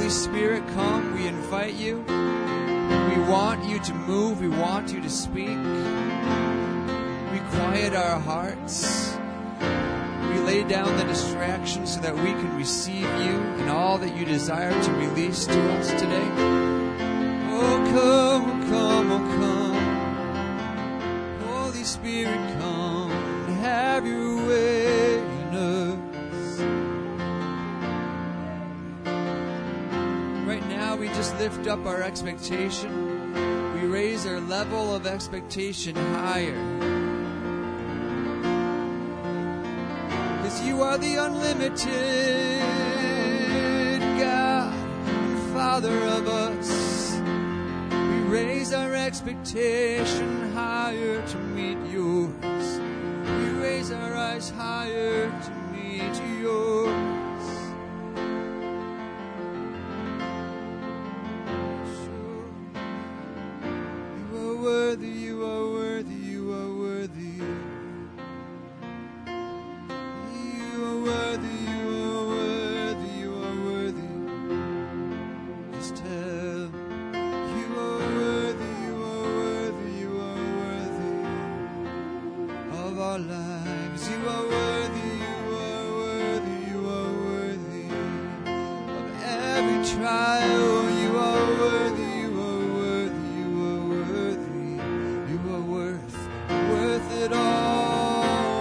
Spirit, come. We invite you. We want you to move. We want you to speak. We quiet our hearts. We lay down the distractions so that we can receive you and all that you desire to release to us today. Oh, come, oh, come, oh, come. Holy Spirit, come and have your way in us. Right now, we just lift up our expectation. We raise our level of expectation higher. Because you are the unlimited God and Father of us. We raise our expectation higher to meet yours. We raise our eyes higher to meet yours. You are worthy, you are worthy, you are worthy. You are worthy, you are worthy, you are worthy. Just tell. You are worthy, you are worthy, you are worthy of our lives. You are worthy, you are worthy, you are worthy of every trial. You are worthy, you are worthy, you are worthy. You are worth it all.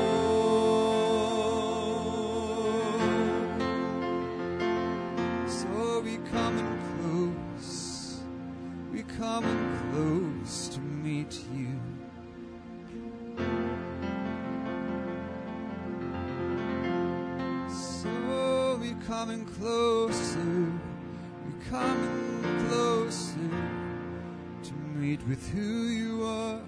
So we coming close. We coming close to meet you. So we coming closer. We coming closer to meet with who you are.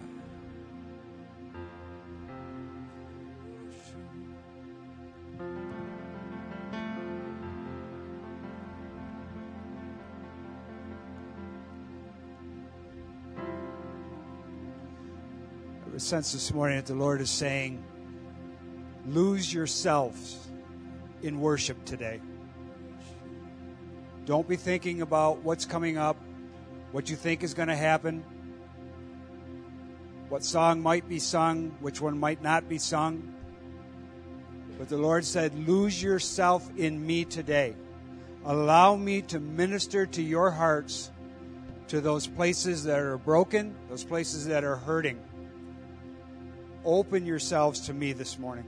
I have a sense this morning that the Lord is saying, lose yourselves in worship today. Don't be thinking about what's coming up, what you think is going to happen, what song might be sung, which one might not be sung. But the Lord said, lose yourself in me today. Allow me to minister to your hearts, to those places that are broken, those places that are hurting. Open yourselves to me this morning.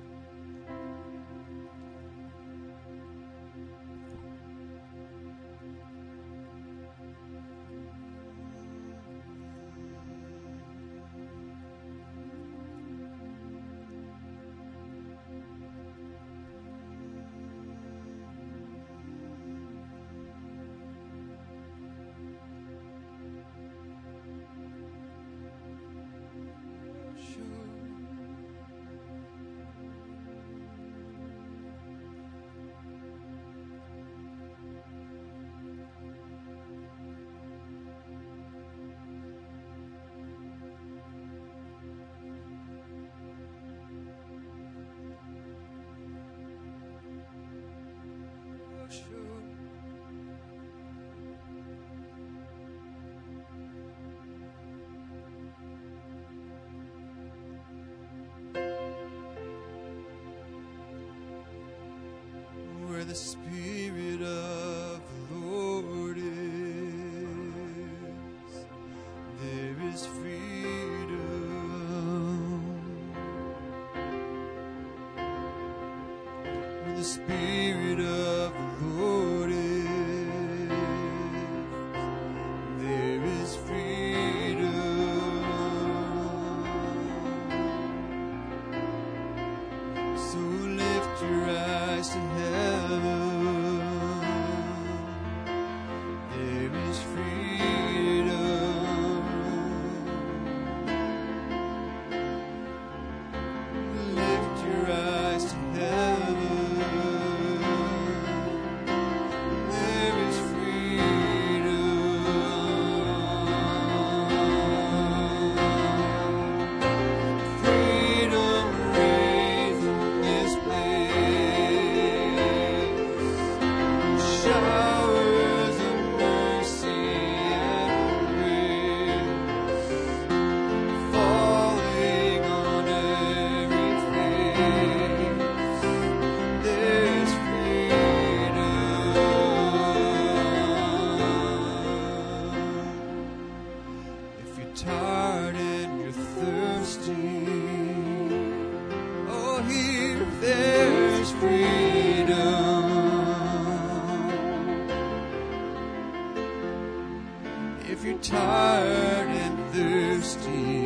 if you're tired and thirsty,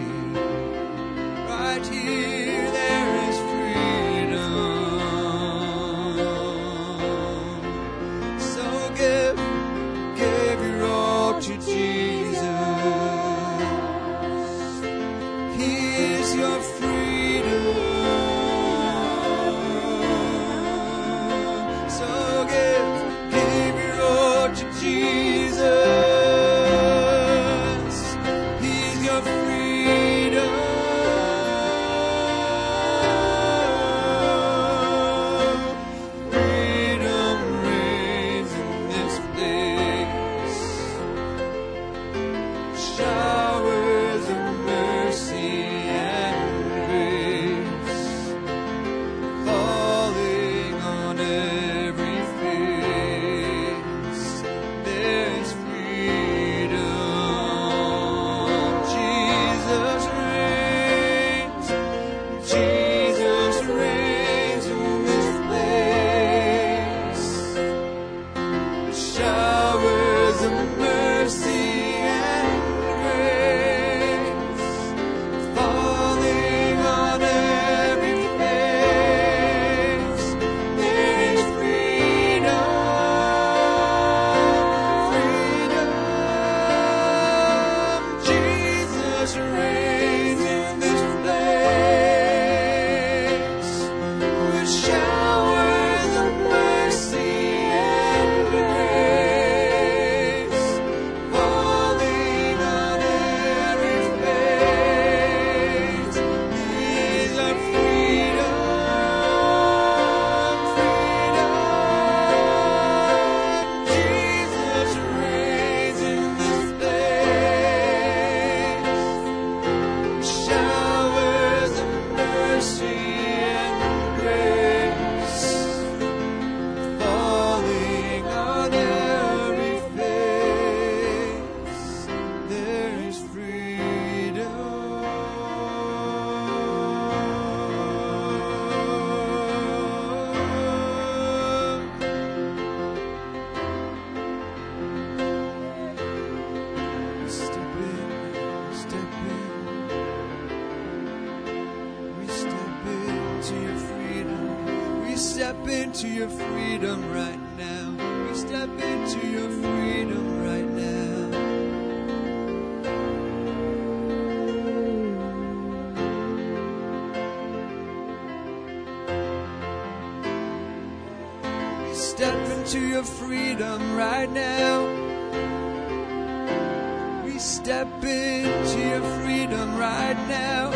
right here there is freedom. So give your all to Jesus. He is your freedom. So give your all to Jesus. He's your freedom. Freedom reigns in this place. Showers of mercy and grace falling on every face. There's freedom. Jesus reigns. Jesus reigns in this place. Showers of mercy and grace falling on every face. There is freedom, freedom. Jesus reigns in this place with showers of mercy and grace falling on every face. These are freedom, freedom. Jesus reigns in this place. Showers of mercy and grace falling on every face. There is We step into your freedom right now. We step into your freedom right now. We step into your freedom right now. We step into your freedom right now.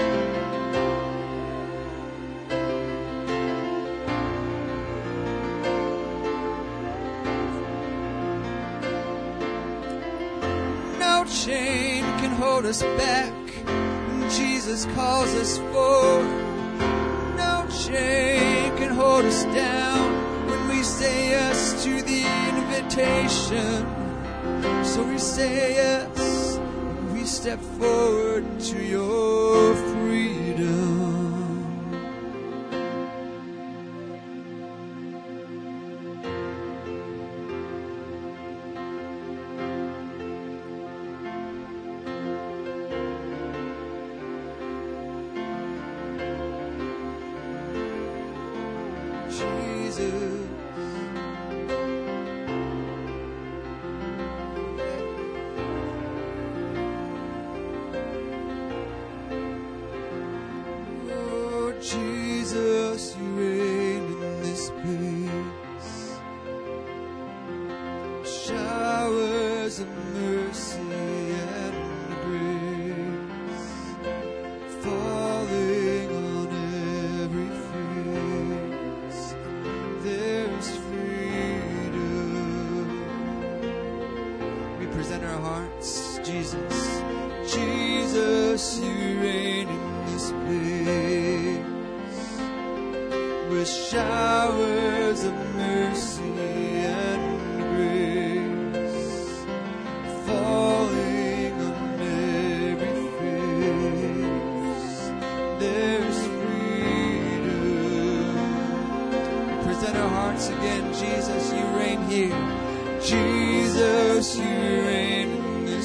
No chain can hold us back when Jesus calls us forward. No chain can hold us down when we say yes to the invitation. So we say yes, we step forward to your freedom. Jesus. Oh, Jesus, you reign in this place. Showers of mercy and grace falling on every face. There's freedom. We present our hearts, Jesus. Jesus, you reign in this place with showers of mercy and grace falling on every face. There's freedom. We present our hearts again. Jesus, you reign here. Jesus, you reign in this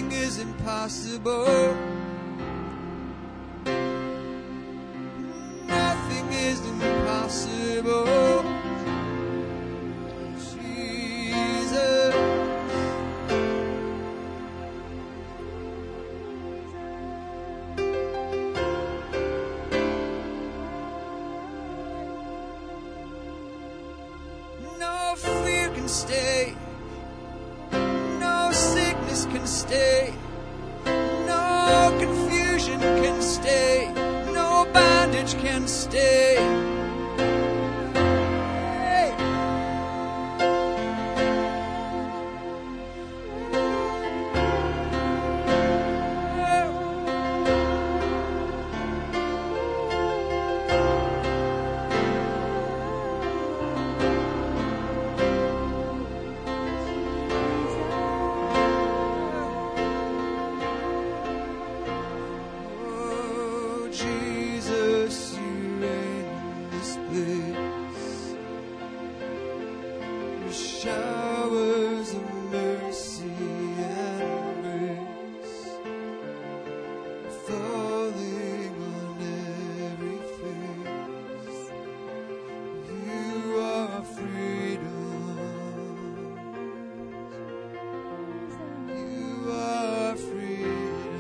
Nothing is impossible. Nothing is impossible. Jesus. No fear can stay. No sickness can stay. No confusion can stay. No bondage can stay. Hey. Oh, Jesus, you reign in this place. Your showers of mercy and grace falling on every face. You are freedom. You are freedom.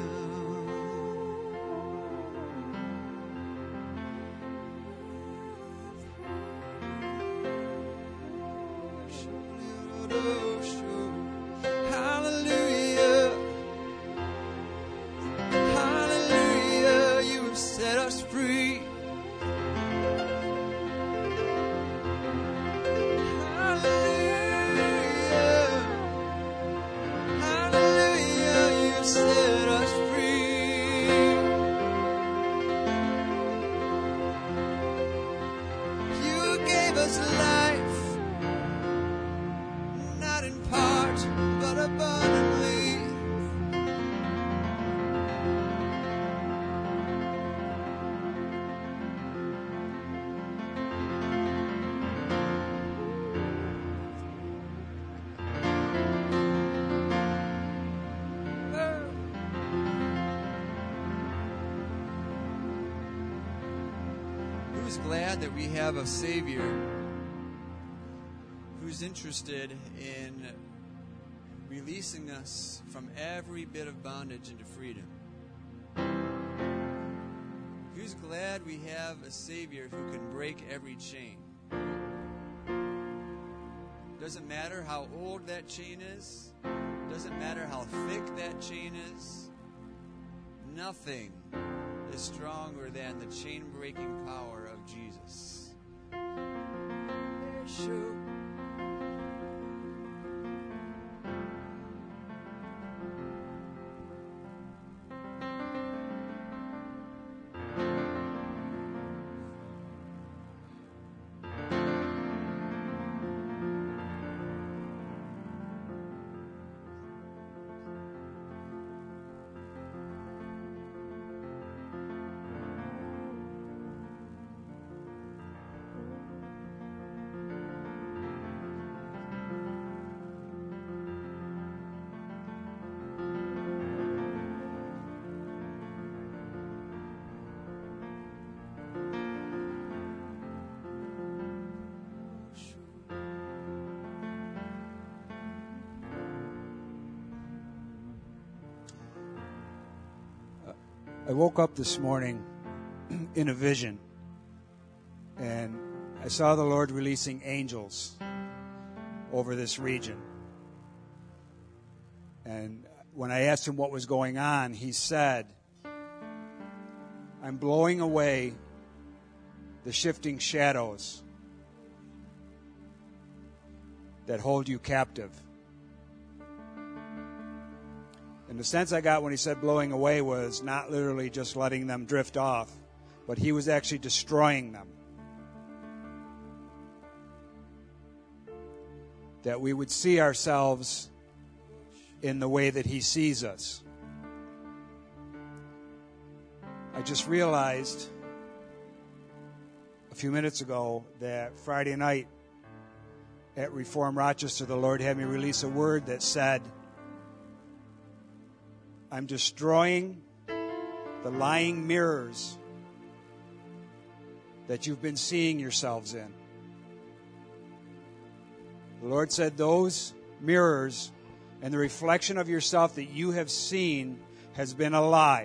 Hallelujah. Hallelujah. You have set us free. Hallelujah. Hallelujah. You have set us free. You gave us life, not in part, but abundantly. Who's glad that we have a Savior who's interested in releasing us from every bit of bondage into freedom? Who's glad we have a Savior who can break every chain? Doesn't matter how old that chain is. Doesn't matter how thick that chain is. Nothing is stronger than the chain-breaking power of Jesus. Sure. I woke up this morning in a vision, and I saw the Lord releasing angels over this region. And when I asked him what was going on, he said, I'm blowing away the shifting shadows that hold you captive. And the sense I got when he said blowing away was not literally just letting them drift off, but he was actually destroying them. That we would see ourselves in the way that he sees us. I just realized a few minutes ago that Friday night at Reform Rochester, the Lord had me release a word that said, I'm destroying the lying mirrors that you've been seeing yourselves in. The Lord said those mirrors and the reflection of yourself that you have seen has been a lie.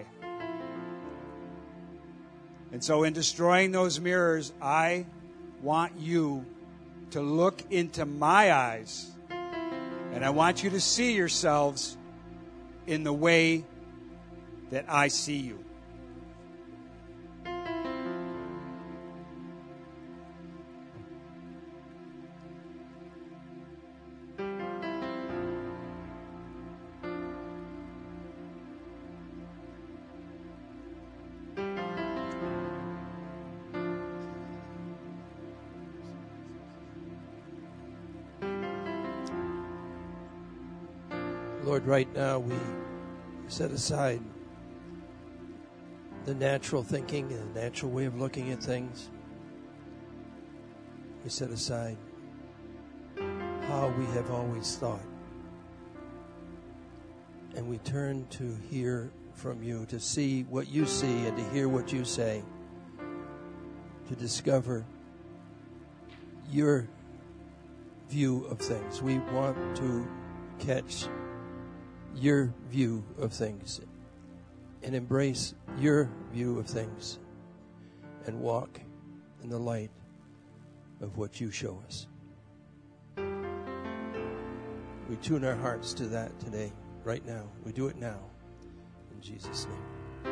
And so in destroying those mirrors, I want you to look into my eyes, and I want you to see yourselves in the way that I see you. Lord, right now we set aside the natural thinking and the natural way of looking at things. We set aside how we have always thought. And we turn to hear from you, to see what you see and to hear what you say, to discover your view of things. We want to catch your view of things and embrace your view of things and walk in the light of what you show us. We tune our hearts to that today, right now. We do it now, in Jesus' name.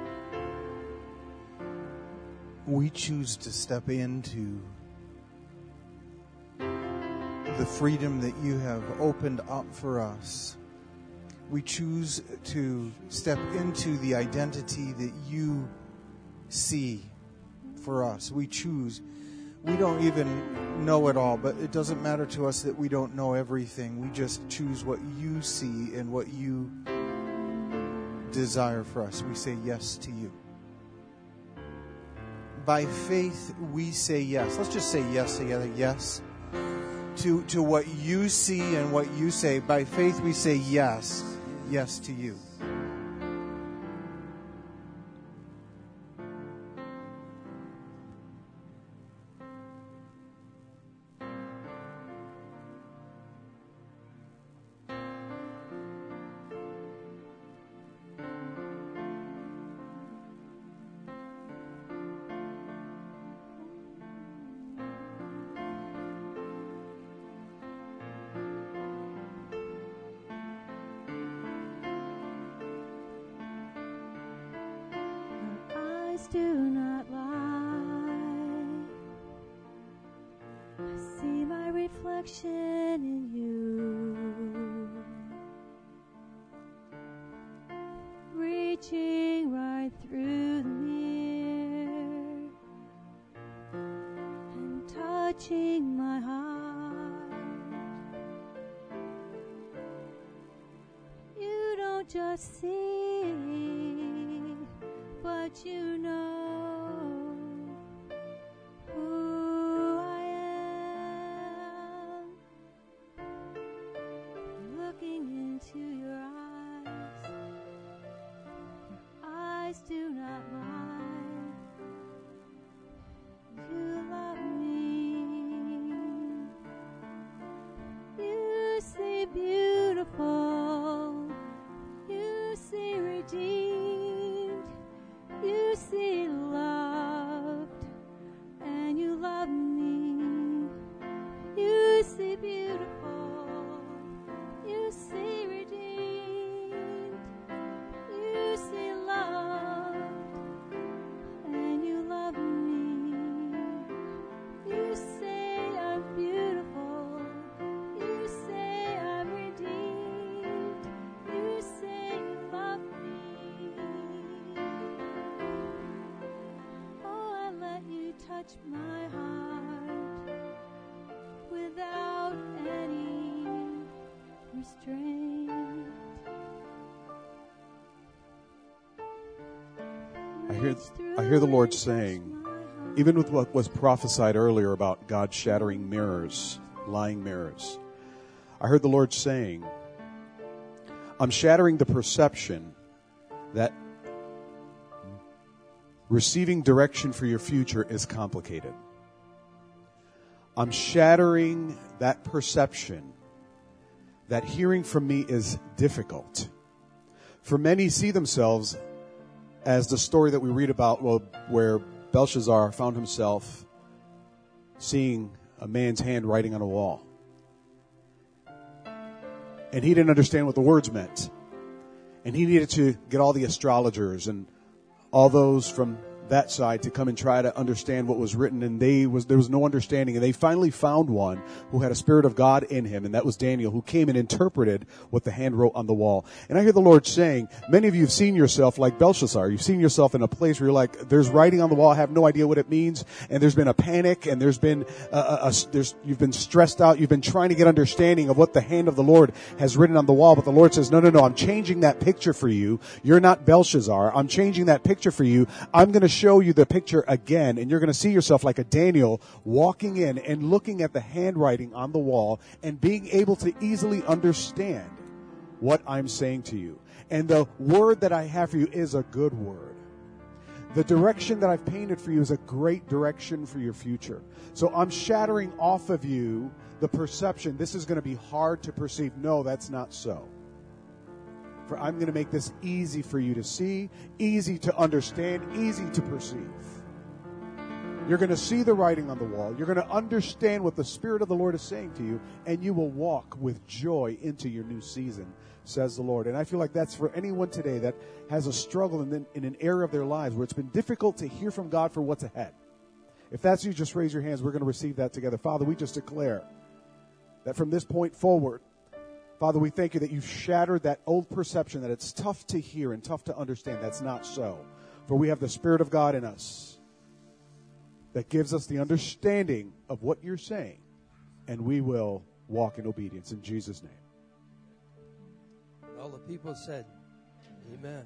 We choose to step into the freedom that you have opened up for us. We choose to step into the identity that you see for us. We choose. We don't even know it all, but it doesn't matter to us that we don't know everything. We just choose what you see and what you desire for us. We say yes to you. By faith, we say yes. Let's just say yes together. Yes. To what you see and what you say. By faith, we say yes. Yes to you. Do not lie. I see my reflection in you, reaching right through the mirror and touching my heart. You don't just see, but you know who I am. Looking into your eyes do not lie. You love me. You see beautiful. You see redeemed. You see loved, and you love me. You see beautiful. You see redeemed. You see loved, and you love me. You say I'm beautiful. You say I'm redeemed. You say you love me. Touch my heart without any restraint. I hear the Lord saying, even with what was prophesied earlier about God shattering mirrors, lying mirrors, I heard the Lord saying, I'm shattering the perception that receiving direction for your future is complicated. I'm shattering that perception that hearing from me is difficult. For many see themselves as the story that we read about, where Belshazzar found himself seeing a man's hand writing on a wall. And he didn't understand what the words meant. And he needed to get all the astrologers and all those from that side to come and try to understand what was written, and there was no understanding. And they finally found one who had a spirit of God in him, and that was Daniel, who came and interpreted what the hand wrote on the wall. And I hear the Lord saying, many of you have seen yourself like Belshazzar. You've seen yourself in a place where you're like, there's writing on the wall, I have no idea what it means, and there's been a panic, and there's been you've been stressed out, you've been trying to get understanding of what the hand of the Lord has written on the wall. But the Lord says, no, I'm changing that picture for you. You're not Belshazzar. I'm changing that picture for you. I'm going to show you the picture again, and you're going to see yourself like a Daniel walking in and looking at the handwriting on the wall and being able to easily understand what I'm saying to you. And the word that I have for you is a good word. The direction that I've painted for you is a great direction for your future. So I'm shattering off of you the perception this is going to be hard to perceive. No, that's not so. For I'm going to make this easy for you to see, easy to understand, easy to perceive. You're going to see the writing on the wall. You're going to understand what the Spirit of the Lord is saying to you, and you will walk with joy into your new season, says the Lord. And I feel like that's for anyone today that has a struggle in an area of their lives where it's been difficult to hear from God for what's ahead. If that's you, just raise your hands. We're going to receive that together. Father, we just declare that from this point forward, Father, we thank you that you've shattered that old perception that it's tough to hear and tough to understand. That's not so. For we have the Spirit of God in us that gives us the understanding of what you're saying, and we will walk in obedience in Jesus' name. All the people said, amen.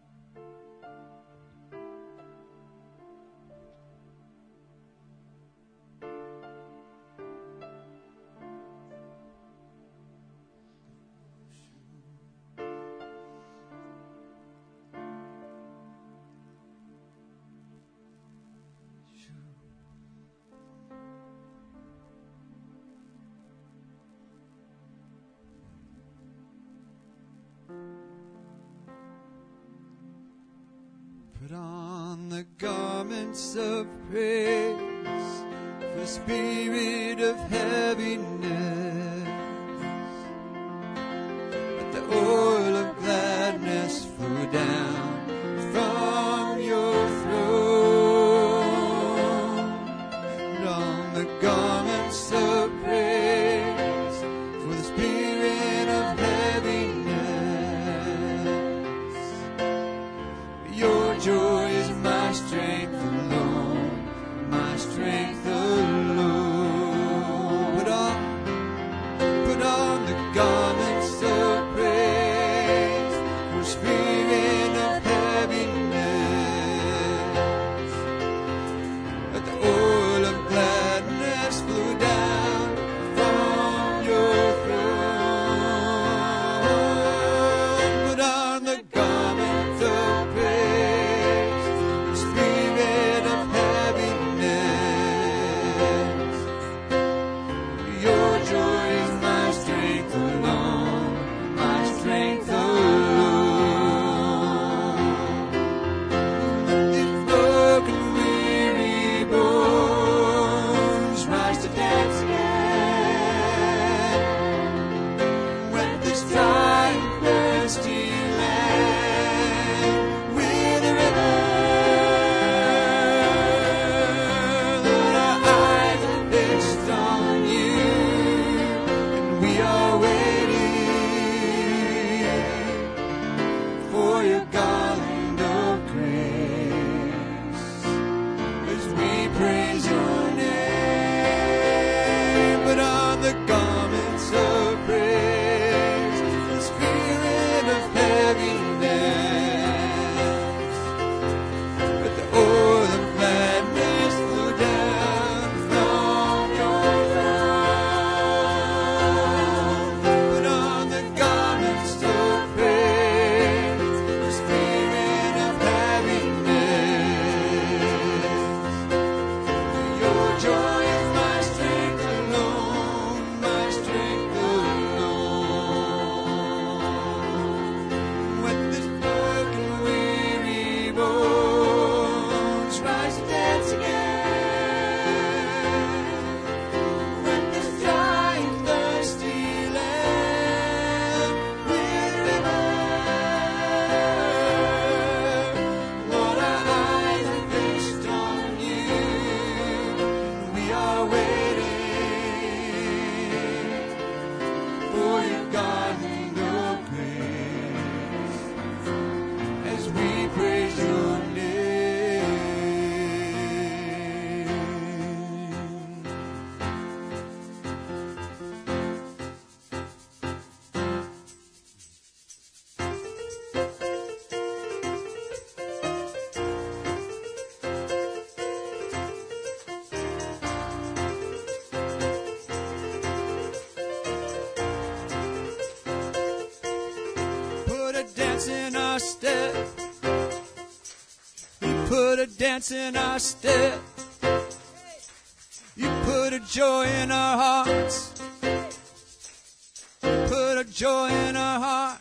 Put on the garments of praise for the spirit of heaviness. Let the oil of gladness flow down from your throne. Put on the garments of praise for the spirit of heaviness. Your joy is my strength alone, my strength alone. Put on the garments of praise for spirit of heaviness. Let the oil of gladness flow down from your throne. Put on the garments of praise for spirit of heaviness. Your joy is my strength alone, my strength alone. dance in our step. You put a dance in our step. You put a joy in our hearts. You put a joy in our hearts.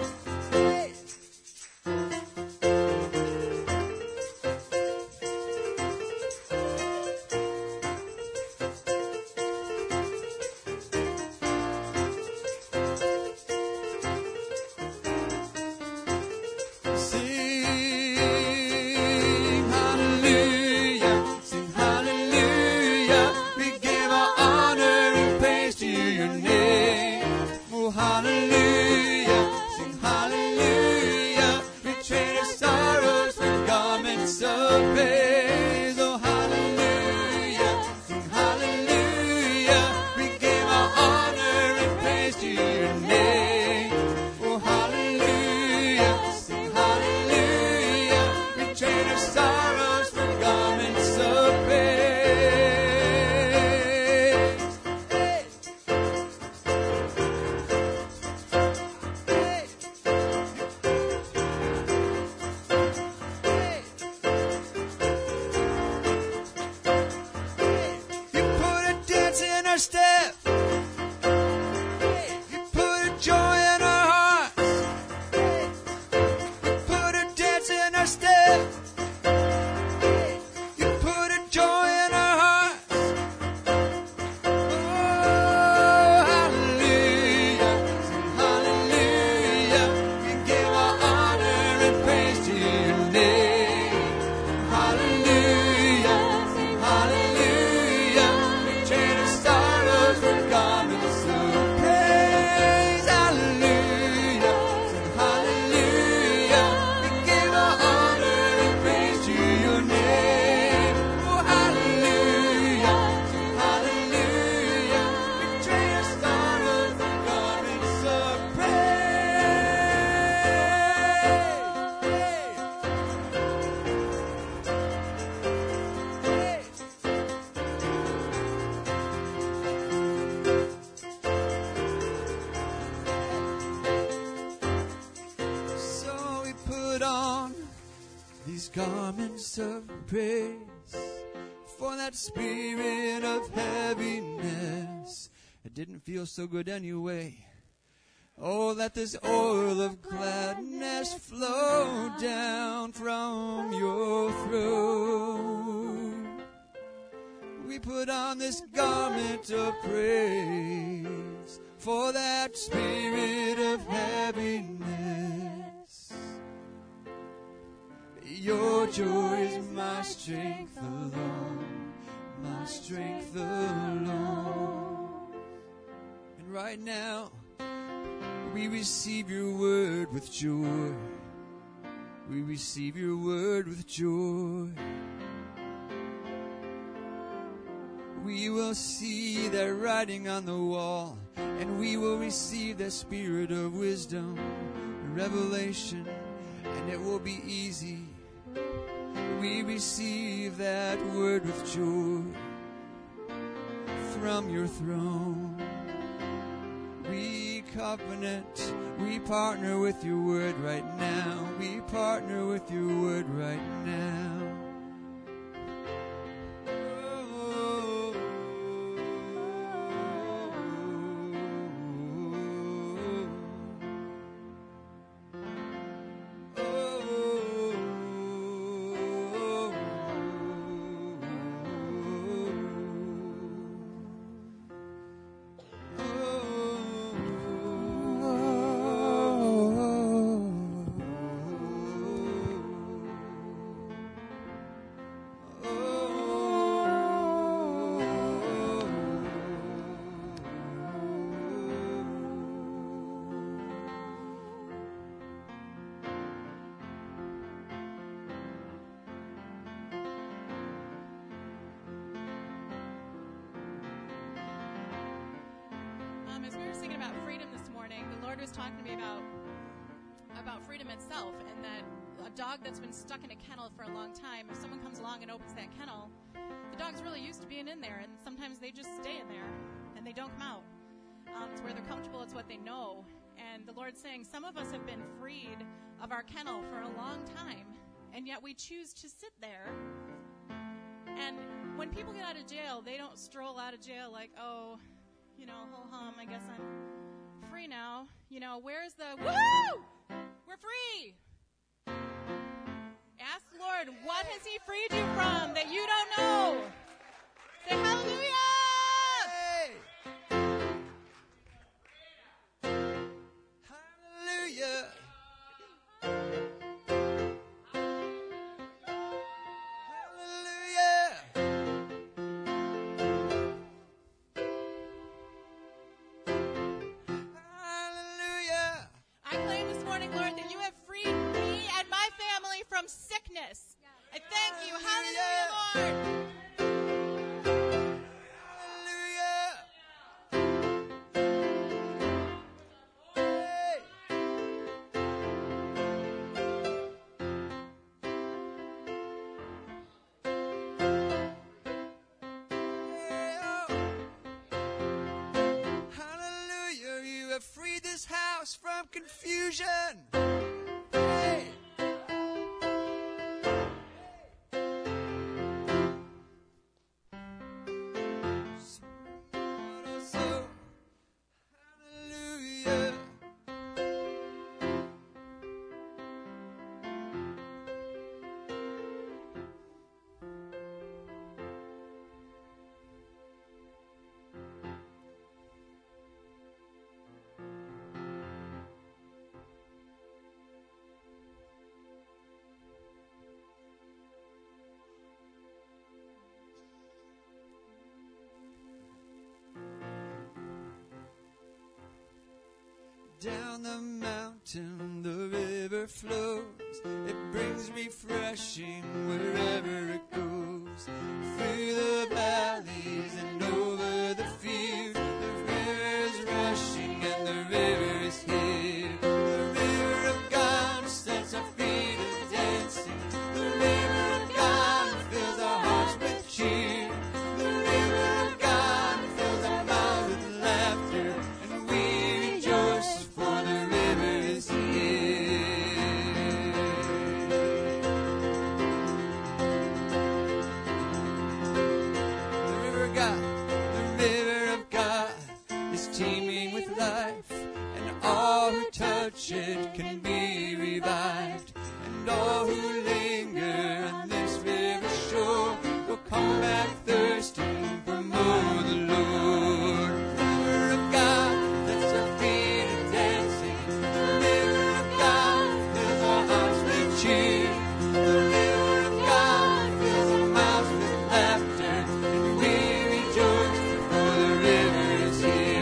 Garments of praise for that spirit of heaviness. It didn't feel so good anyway. Oh, let this oil of gladness flow down from your throne. We put on this garment of praise for that spirit of heaviness. Your joy is my strength alone, my strength alone. And right now, we receive your word with joy. We receive your word with joy. We will see that writing on the wall, and we will receive that spirit of wisdom and revelation, and it will be easy. We receive that word with joy from your throne. We covenant, we partner with your word right now. We partner with your word right now. Was talking to me about freedom itself, and that a dog that's been stuck in a kennel for a long time, if someone comes along and opens that kennel, the dog's really used to being in there, and sometimes they just stay in there and they don't come out. It's where they're comfortable, it's what they know, And the Lord's saying some of us have been freed of our kennel for a long time, and yet we choose to sit there. And when people get out of jail, they don't stroll out of jail like, oh, you know, ho-hum, I guess I'm free now. You know, where's the, woohoo! We're free! Ask the Lord, what has He freed you from that you don't know? Say hallelujah! Hallelujah. I claim this morning, Lord, that you have freed me and my family from sickness. I thank you. Hallelujah, Lord. Free this house from confusion. Hey. So, hallelujah. Down the mountain the river flows. It brings refreshing wherever it goes. Through the valleys and over the fields, the river is rushing and the river is here. The river of God sets our feet a dancing. The river of God fills our hearts with cheer. The river of God fills our mouths with laughter, and we rejoice. Teeming with life, and all who touch it can be revived, and all who linger on this river shore will come back thirsting for more of the Lord. The river of God lets our feet a dancing. The river of God fills our hearts with cheer. The river of God fills our mouths with laughter, and we rejoice for the river is here.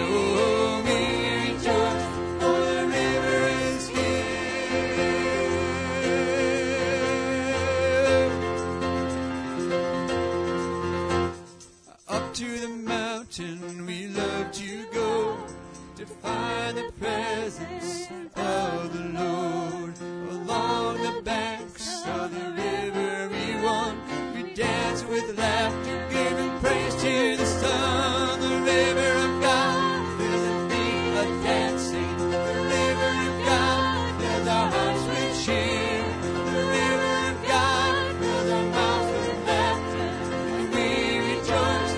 To the mountain we love to go, to find the presence of the Lord. Along the banks of the river we walk, we dance with laughter, giving praise to the sun. The river of God fills our feet a dancing. The river of God fills our hearts with cheer. The river of God fills our mouths with laughter, and we rejoice.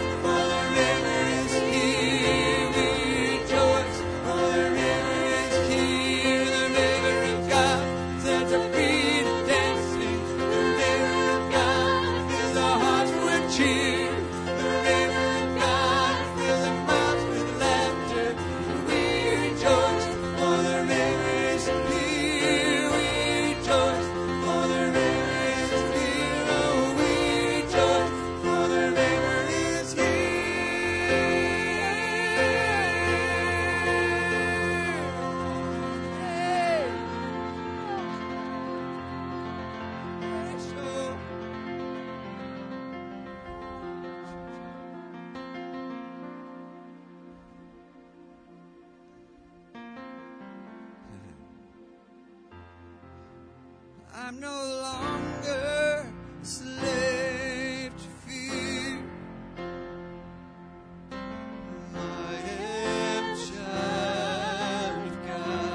I'm no longer a slave to fear. I am a child of God.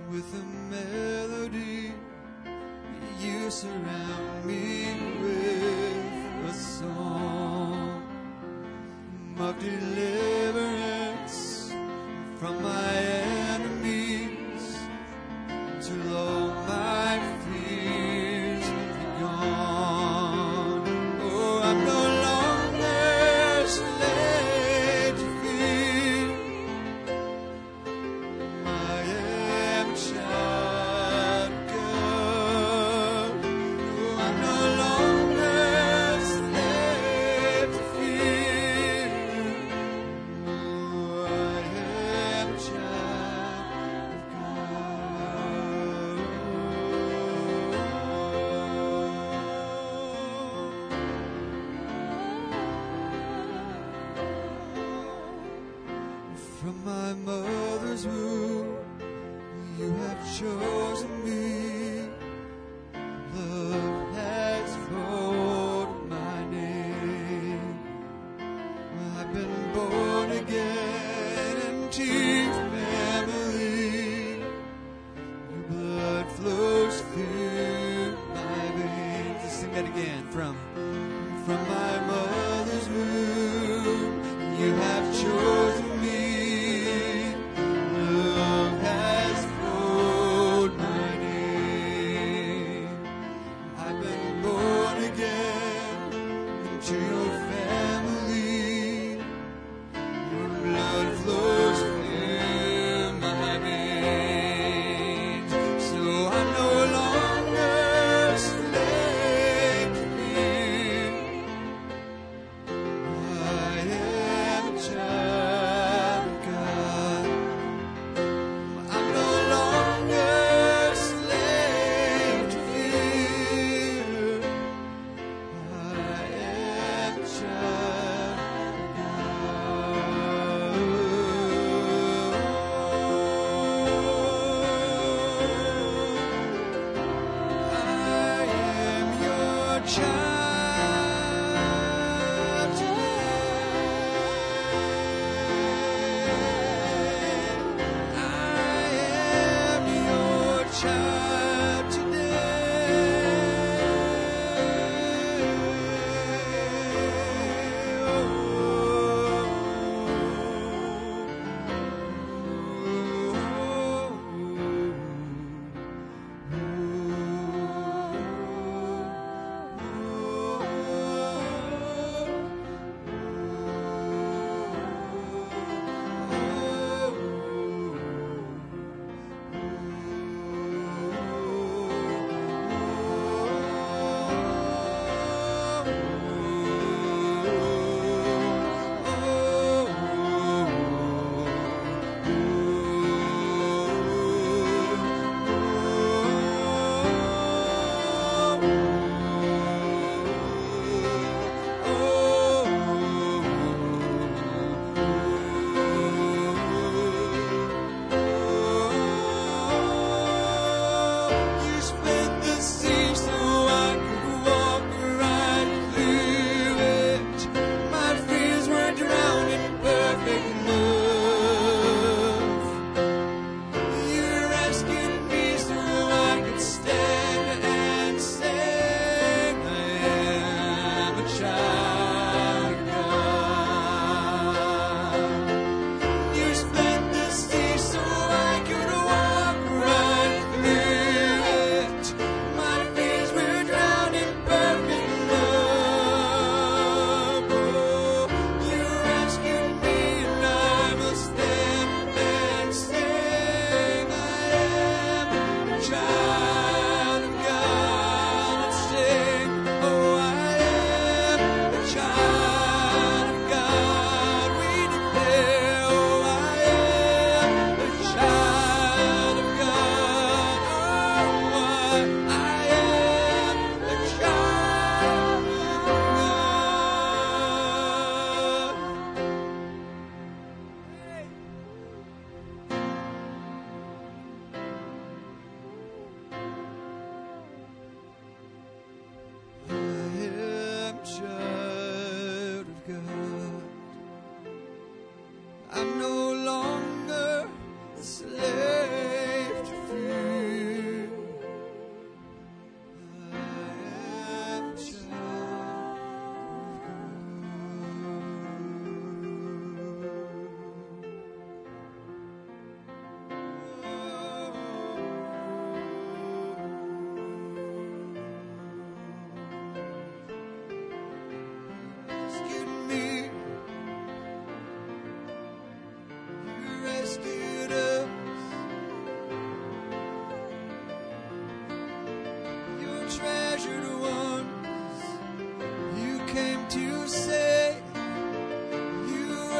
with a melody. You surround me with a song of deliverance from my enemies, till all my fears be gone. Oh, I'm no longer slave to fear. I am a child of God. Oh, I'm no longer slave to fear. Oh, I am a child of God. From my mother's womb, you have chosen me. Love has called my name. I've been born again into your family. Your blood flows through my veins. Let's sing that again. From my mother's womb, you have chosen me. Love has called my name.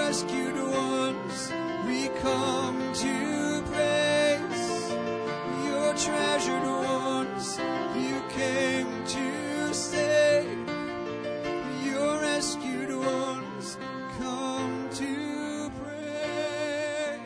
rescued ones, we come to praise. Your treasured ones, you came to save. Your rescued ones, come to praise.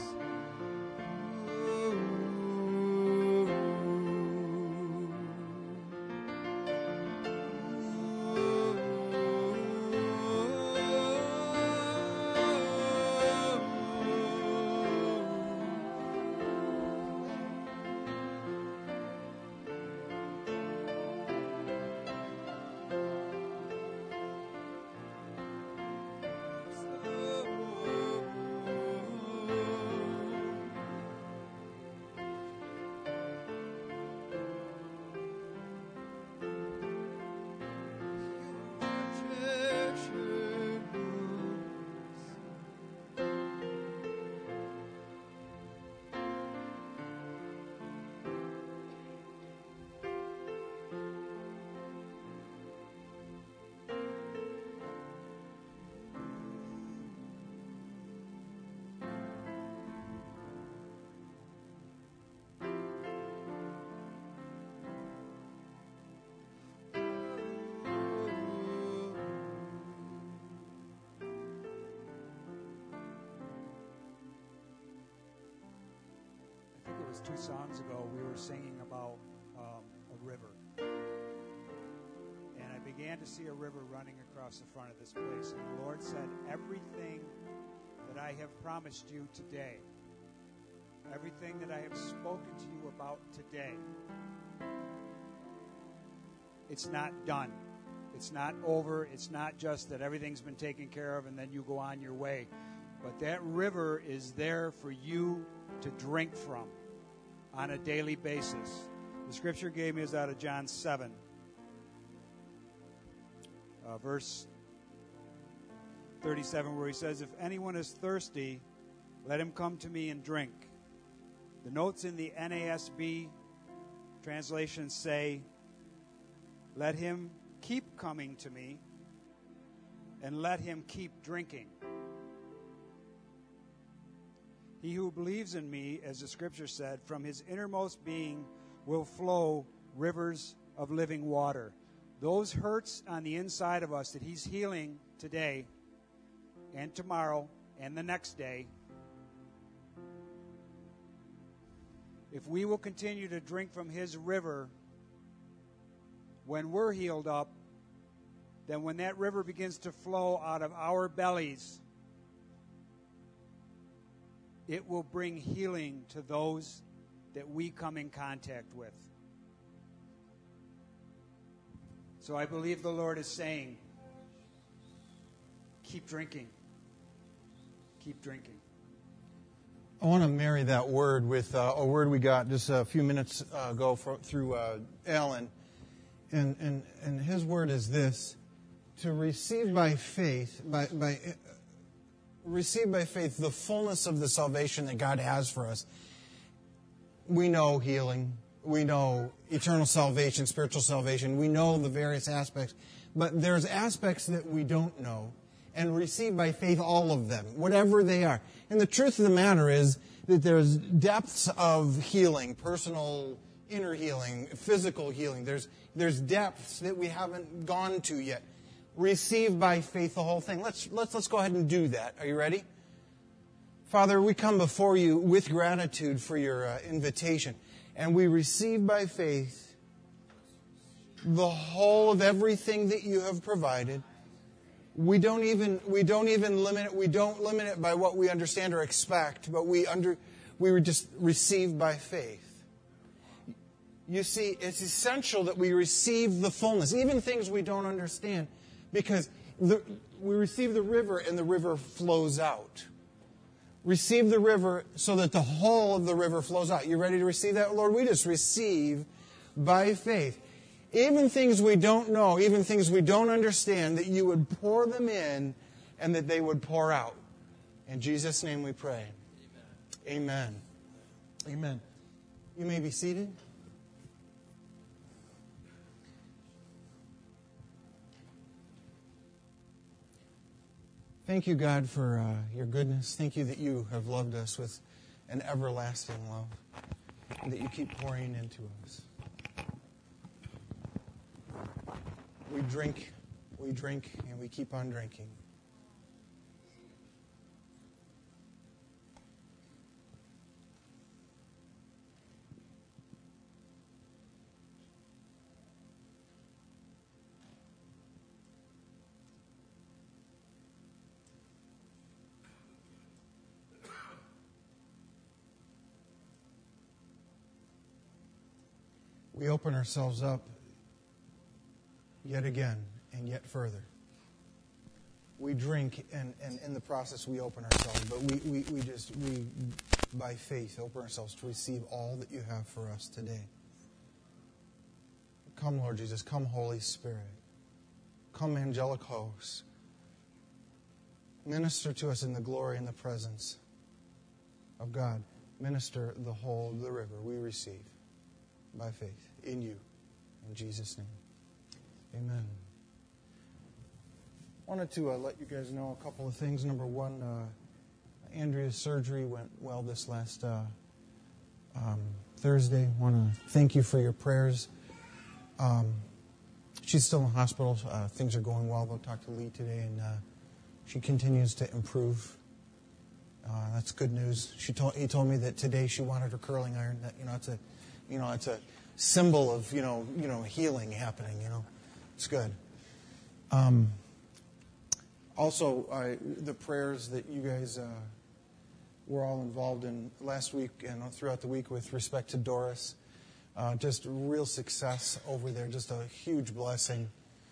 I think it was 2 songs ago we were singing about a river. And I began to see a river running across the front of this place. And the Lord said, everything that I have promised you today, everything that I have spoken to you about today, it's not done. It's not over. It's not just that everything's been taken care of and then you go on your way. But that river is there for you to drink from on a daily basis. The scripture gave me is out of John 7, verse 37, where he says, if anyone is thirsty, let him come to me and drink. The notes in the NASB translation say, let him keep coming to me and let him keep drinking. He who believes in me, as the scripture said, from his innermost being will flow rivers of living water. Those hurts on the inside of us that he's healing today and tomorrow and the next day, if we will continue to drink from his river when we're healed up, then when that river begins to flow out of our bellies, it will bring healing to those that we come in contact with. So I believe the Lord is saying, keep drinking. Keep drinking. I want to marry that word with a word we got just a few minutes ago through Alan. And his word is this: to receive by faith, receive by faith the fullness of the salvation that God has for us. We know healing. We know eternal salvation, spiritual salvation. We know the various aspects. But there's aspects that we don't know. And receive by faith all of them, whatever they are. And the truth of the matter is that there's depths of healing, personal, inner healing, physical healing. There's depths that we haven't gone to yet. Receive by faith the whole thing. Let's go ahead and do that. Are you ready? Father, we come before you with gratitude for your invitation, and we receive by faith the whole of everything that you have provided. We don't even limit it. We don't limit it by what we understand or expect, but we just receive by faith. You see, it's essential that we receive the fullness, even things we don't understand, because we receive the river and the river flows out. Receive the river so that the whole of the river flows out. You ready to receive that, Lord? We just receive by faith. Even things we don't know, even things we don't understand, that you would pour them in and that they would pour out. In Jesus' name we pray. Amen. Amen. You may be seated. Thank you, God, for your goodness. Thank you that you have loved us with an everlasting love, and that you keep pouring into us. We drink, and we keep on drinking. We open ourselves up yet again and yet further. We drink, and in the process we open ourselves, but we by faith open ourselves to receive all that you have for us today. Come, Lord Jesus. Come, Holy Spirit. Come, angelic hosts. Minister to us in the glory and the presence of God. Minister the whole of the river we receive by faith in you. In Jesus' name. Amen. I wanted to let you guys know a couple of things. Number one, Andrea's surgery went well this last Thursday. I want to thank you for your prayers. She's still in the hospital. Things are going well. We'll talk to Lee today, and she continues to improve. That's good news. He told me that today she wanted her curling iron. That it's a symbol of healing happening. It's good. Also, the prayers that you guys were all involved in last week and throughout the week with respect to Doris, just real success over there, just a huge blessing.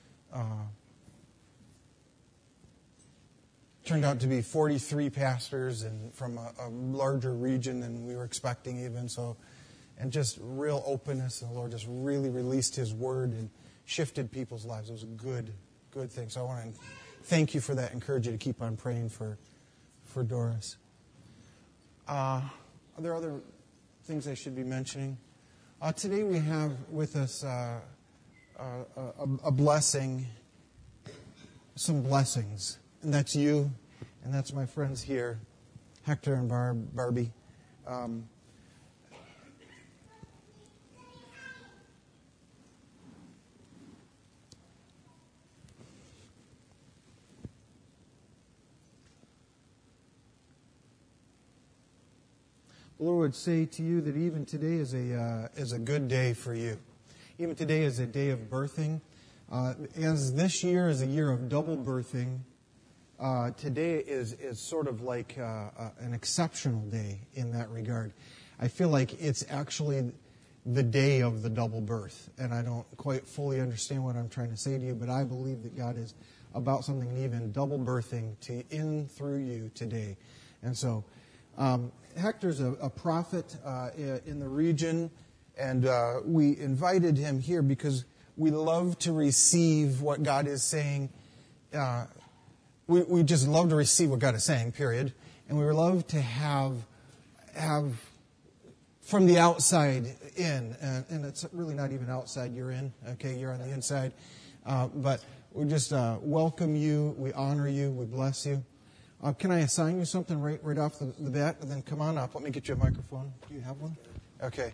Turned out to be 43 pastors and from a larger region than we were expecting even. So, and just real openness, and the Lord just really released His Word and shifted people's lives. It was a good thing. So I want to thank you for that. Encourage you to keep on praying for Doris. Are there other things I should be mentioning? Today we have with us a blessing, some blessings. And that's you, and that's my friends here, Hector and Barbie. The Lord would say to you that even today is a good day for you. Even today is a day of birthing. As this year is a year of double birthing, today is sort of like an exceptional day in that regard. I feel like it's actually the day of the double birth, and I don't quite fully understand what I'm trying to say to you, but I believe that God is about something even double birthing in through you today. And so Hector's a prophet in the region, and we invited him here because we love to receive what God is saying. We just love to receive what God is saying, period. And we love to have from the outside in, and it's really not even outside you're in, okay? You're on the inside. But we just welcome you, we honor you, we bless you. Can I assign you something right off the bat? And then come on up. Let me get you a microphone. Do you have one? Okay.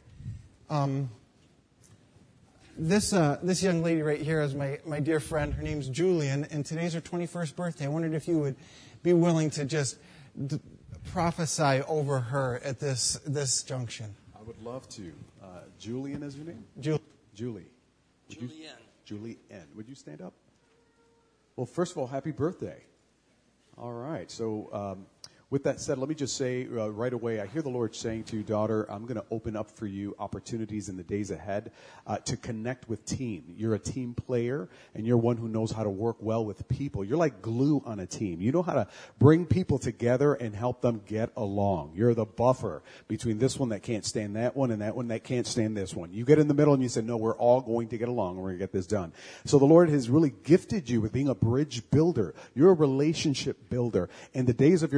This young lady right here is my dear friend. Her name's Julian, and today's her 21st birthday. I wondered if you would be willing to just prophesy over her at this junction. I would love to. Julian is your name? Julie. Julie N. Would you stand up? Well, first of all, happy birthday. All right. So with that said, let me just say right away, I hear the Lord saying to you, daughter, I'm going to open up for you opportunities in the days ahead to connect with team. You're a team player, and you're one who knows how to work well with people. You're like glue on a team. You know how to bring people together and help them get along. You're the buffer between this one that can't stand that one and that one that can't stand this one. You get in the middle and you say, no, we're all going to get along and we're going to get this done. So the Lord has really gifted you with being a bridge builder. You're a relationship builder. In the days of your life, you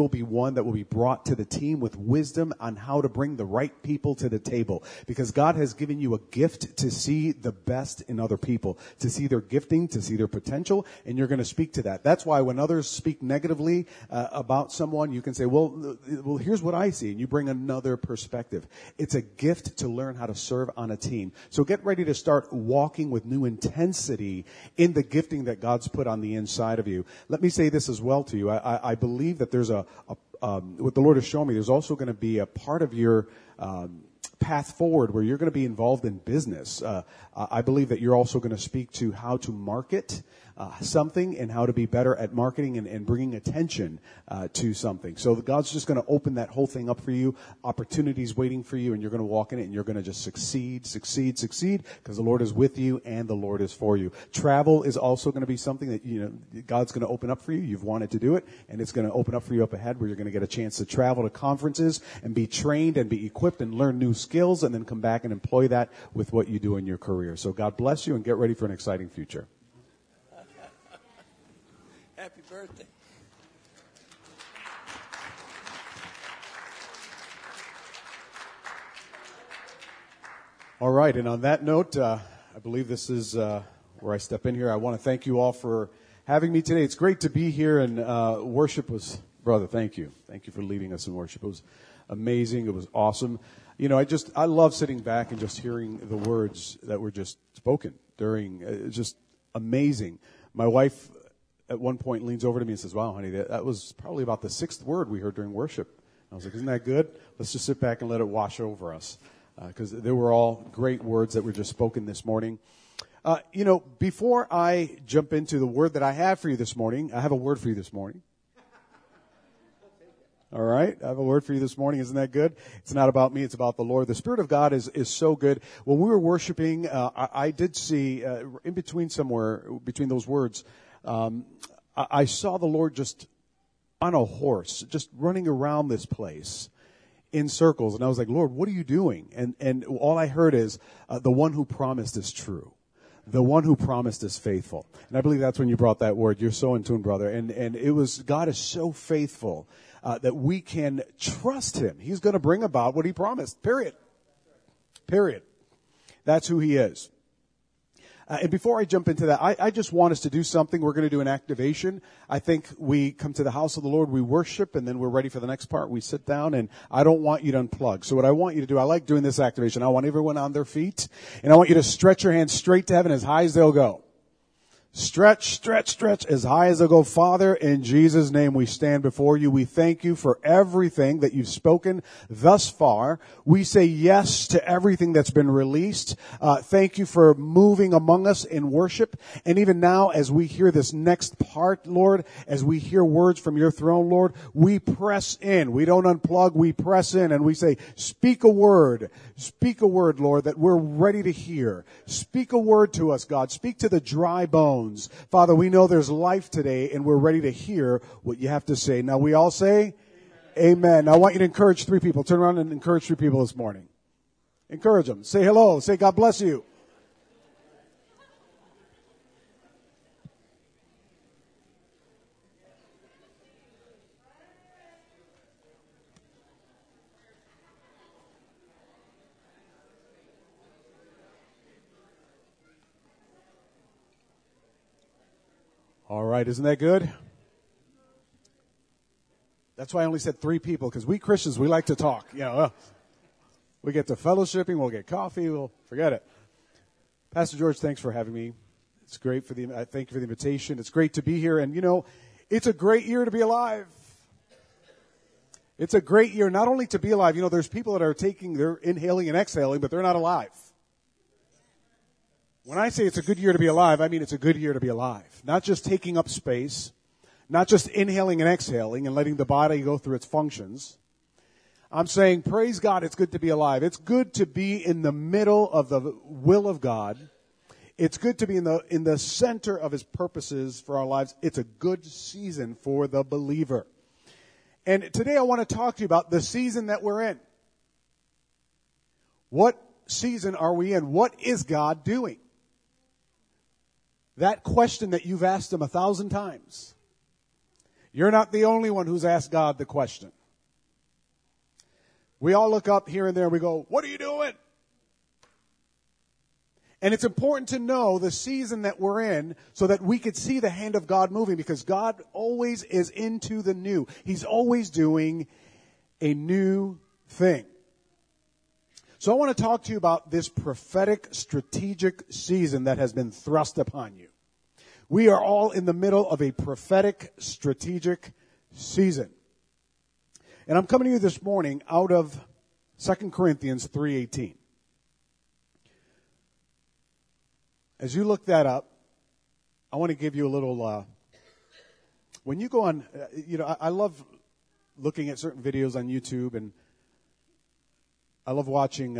will be one that will be brought to the team with wisdom on how to bring the right people to the table. Because God has given you a gift to see the best in other people, to see their gifting, to see their potential, and you're going to speak to that. That's why when others speak negatively about someone, you can say, well, here's what I see, and you bring another perspective. It's a gift to learn how to serve on a team. So get ready to start walking with new intensity in the gifting that God's put on the inside of you. Let me say this as well to you. I believe that there's what the Lord has shown me, there's also going to be a part of your path forward where you're going to be involved in business. I believe that you're also going to speak to how to market something and how to be better at marketing and bringing attention to something. So God's just going to open that whole thing up for you, opportunities waiting for you, and you're going to walk in it and you're going to just succeed, because the Lord is with you and the Lord is for you. Travel is also going to be something that, God's going to open up for you. You've wanted to do it, and it's going to open up for you up ahead where you're going to get a chance to travel to conferences and be trained and be equipped and learn new skills and then come back and employ that with what you do in your career. So God bless you and get ready for an exciting future. Happy birthday. All right, and on that note, I believe this is where I step in here. I want to thank you all for having me today. It's great to be here, and worship was, brother, thank you. Thank you for leading us in worship. It was amazing. It was awesome. I love sitting back and just hearing the words that were just spoken during, it's just amazing. My wife at one point leans over to me and says, wow, honey, that was probably about the sixth word we heard during worship. I was like, isn't that good? Let's just sit back and let it wash over us. Because there were all great words that were just spoken this morning. Before I jump into the word that I have for you this morning, I have a word for you this morning. All right, I have a word for you this morning. Isn't that good? It's not about me, it's about the Lord. The Spirit of God is so good. When we were worshiping, I did see, in between somewhere, between those words, I saw the Lord just on a horse, just running around this place in circles. And I was like, Lord, what are you doing? And all I heard is, the one who promised is true. The one who promised is faithful. And I believe that's when you brought that word. You're so in tune, brother. And it was, God is so faithful, that we can trust him. He's going to bring about what he promised. Period. That's who he is. And before I jump into that, I just want us to do something. We're going to do an activation. I think we come to the house of the Lord, we worship, and then we're ready for the next part. We sit down, and I don't want you to unplug. So what I want you to do, I like doing this activation. I want everyone on their feet, and I want you to stretch your hands straight to heaven as high as they'll go. Stretch as high as they'll go. Father, in Jesus' name we stand before you. We thank you for everything that you've spoken thus far. We say yes to everything that's been released. Thank you for moving among us in worship. And even now, as we hear this next part, Lord, as we hear words from your throne, Lord, we press in. We don't unplug. We press in and we say, speak a word, Lord, that we're ready to hear. Speak a word to us, God. Speak to the dry bones. Father, we know there's life today, and we're ready to hear what you have to say. Now, we all say, Amen. Now, I want you to encourage three people. Turn around and encourage three people this morning. Encourage them. Say hello. Say God bless you. All right, isn't that good? That's why I only said three people, because we Christians, we like to talk. We get to fellowshipping, we'll get coffee, we'll forget it. Pastor George, thanks for having me. It's great thank you for the invitation. It's great to be here, and it's a great year to be alive. It's a great year not only to be alive. There's people that they're inhaling and exhaling, but they're not alive. When I say it's a good year to be alive, I mean it's a good year to be alive. Not just taking up space, not just inhaling and exhaling and letting the body go through its functions. I'm saying, praise God, it's good to be alive. It's good to be in the middle of the will of God. It's good to be in the center of his purposes for our lives. It's a good season for the believer. And today I want to talk to you about the season that we're in. What season are we in? What is God doing? That question that you've asked him 1,000 times. You're not the only one who's asked God the question. We all look up here and there and we go, what are you doing? And it's important to know the season that we're in so that we could see the hand of God moving, because God always is into the new. He's always doing a new thing. So I want to talk to you about this prophetic strategic season that has been thrust upon you. We are all in the middle of a prophetic strategic season. And I'm coming to you this morning out of 2 Corinthians 3:18. As you look that up, I want to give you a little, when you go on, I love looking at certain videos on YouTube, and I love watching,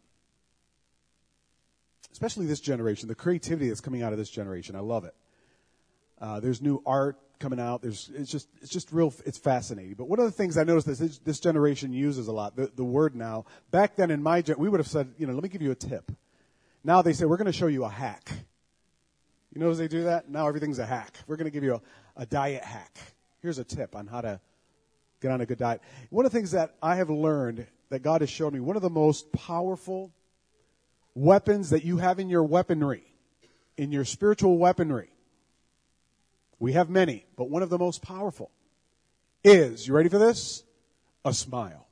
especially this generation, the creativity that's coming out of this generation. I love it. There's new art coming out. It's just real, it's fascinating. But one of the things I noticed is this generation uses a lot, the word now. Back then in my we would have said, let me give you a tip. Now they say, we're going to show you a hack. You notice they do that? Now everything's a hack. We're going to give you a diet hack. Here's a tip on how to get on a good diet. One of the things that I have learned, that God has shown me, one of the most powerful weapons that you have in your weaponry, in your spiritual weaponry, we have many, but one of the most powerful is, you ready for this? A smile.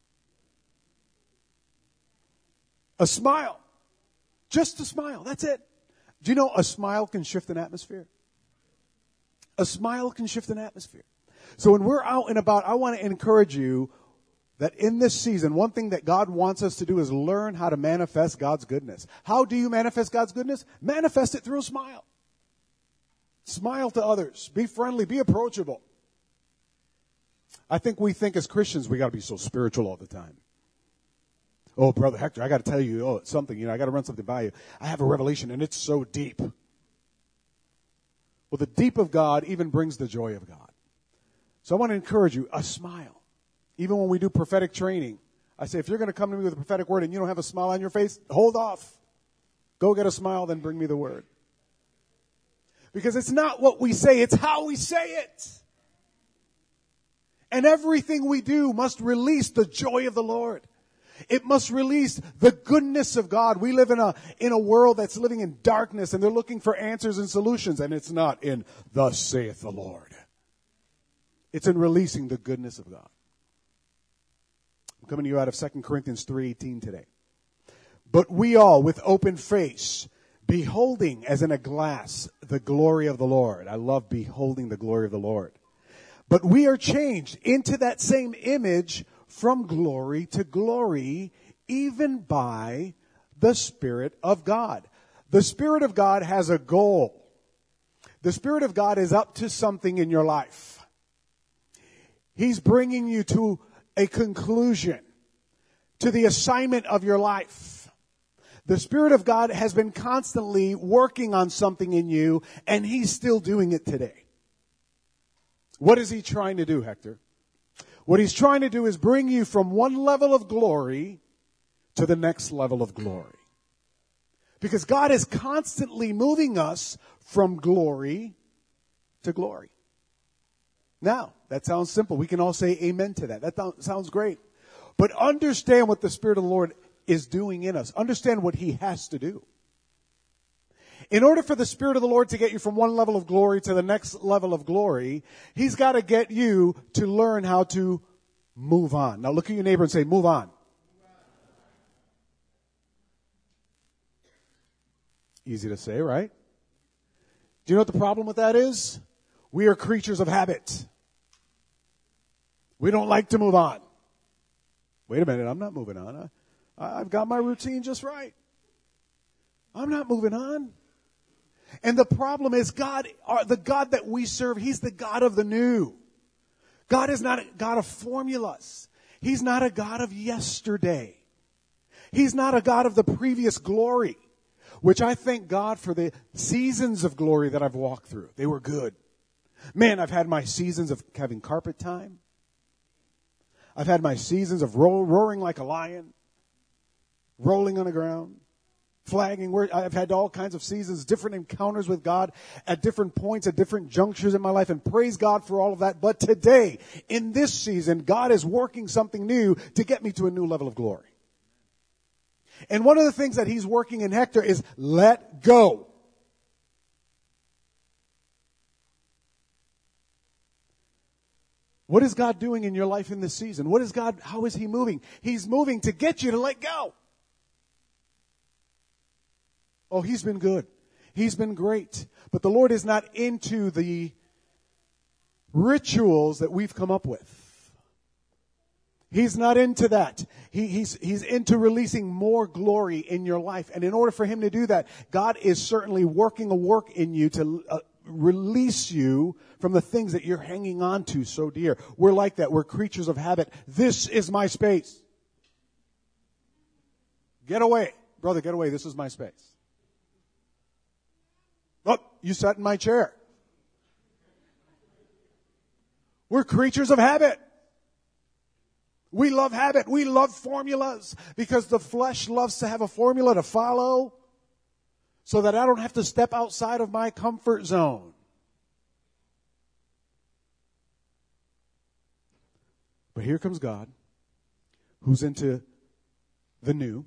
A smile. Just a smile. That's it. Do you know a smile can shift an atmosphere? A smile can shift an atmosphere. So when we're out and about, I want to encourage you that in this season, one thing that God wants us to do is learn how to manifest God's goodness. How do you manifest God's goodness? Manifest it through a smile. Smile to others. Be friendly. Be approachable. I think we think as Christians we got to be so spiritual all the time. Oh, Brother Hector, I got to tell you, it's something, I got to run something by you. I have a revelation, and it's so deep. Well, the deep of God even brings the joy of God. So I want to encourage you, a smile. Even when we do prophetic training, I say, if you're going to come to me with a prophetic word and you don't have a smile on your face, hold off. Go get a smile, then bring me the word. Because it's not what we say, it's how we say it. And everything we do must release the joy of the Lord. It must release the goodness of God. We live in a world that's living in darkness, and they're looking for answers and solutions, and it's not in thus saith the Lord. It's in releasing the goodness of God. I'm coming to you out of 2 Corinthians 3:18 today. But we all, with open face, beholding as in a glass the glory of the Lord. I love beholding the glory of the Lord. But we are changed into that same image from glory to glory, even by the Spirit of God. The Spirit of God has a goal. The Spirit of God is up to something in your life. He's bringing you to a conclusion, to the assignment of your life. The Spirit of God has been constantly working on something in you, and He's still doing it today. What is He trying to do, Hector? What He's trying to do is bring you from one level of glory to the next level of glory. Because God is constantly moving us from glory to glory. Now, that sounds simple. We can all say amen to that. That sounds great. But understand what the Spirit of the Lord is doing in us. Understand what He has to do. In order for the Spirit of the Lord to get you from one level of glory to the next level of glory, He's got to get you to learn how to move on. Now look at your neighbor and say, move on. Easy to say, right? Do you know what the problem with that is? We are creatures of habit. We don't like to move on. Wait a minute, I'm not moving on. I've got my routine just right. I'm not moving on. And the problem is the God that we serve, He's the God of the new. God is not a God of formulas. He's not a God of yesterday. He's not a God of the previous glory, which I thank God for the seasons of glory that I've walked through. They were good. Man, I've had my seasons of having carpet time. I've had my seasons of roaring like a lion, rolling on the ground. flagging. I've had all kinds of seasons, different encounters with God at different points, at different junctures in my life, and praise God for all of that. But today, in this season, God is working something new to get me to a new level of glory. And one of the things that He's working in Hector is let go. What is God doing in your life in this season? How is He moving? He's moving to get you to let go. Oh, He's been good. He's been great. But the Lord is not into the rituals that we've come up with. He's not into that. He's into releasing more glory in your life. And in order for Him to do that, God is certainly working a work in you to release you from the things that you're hanging on to so dear. We're like that. We're creatures of habit. This is my space. Get away. Brother, get away. This is my space. Oh, you sat in my chair. We're creatures of habit. We love habit. We love formulas because the flesh loves to have a formula to follow so that I don't have to step outside of my comfort zone. But here comes God, who's into the new.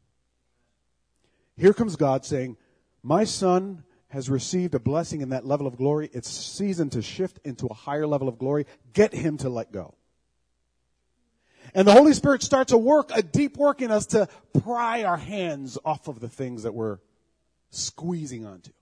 Here comes God saying, my son has received a blessing in that level of glory. It's season to shift into a higher level of glory. Get him to let go. And the Holy Spirit starts a deep work in us to pry our hands off of the things that we're squeezing onto.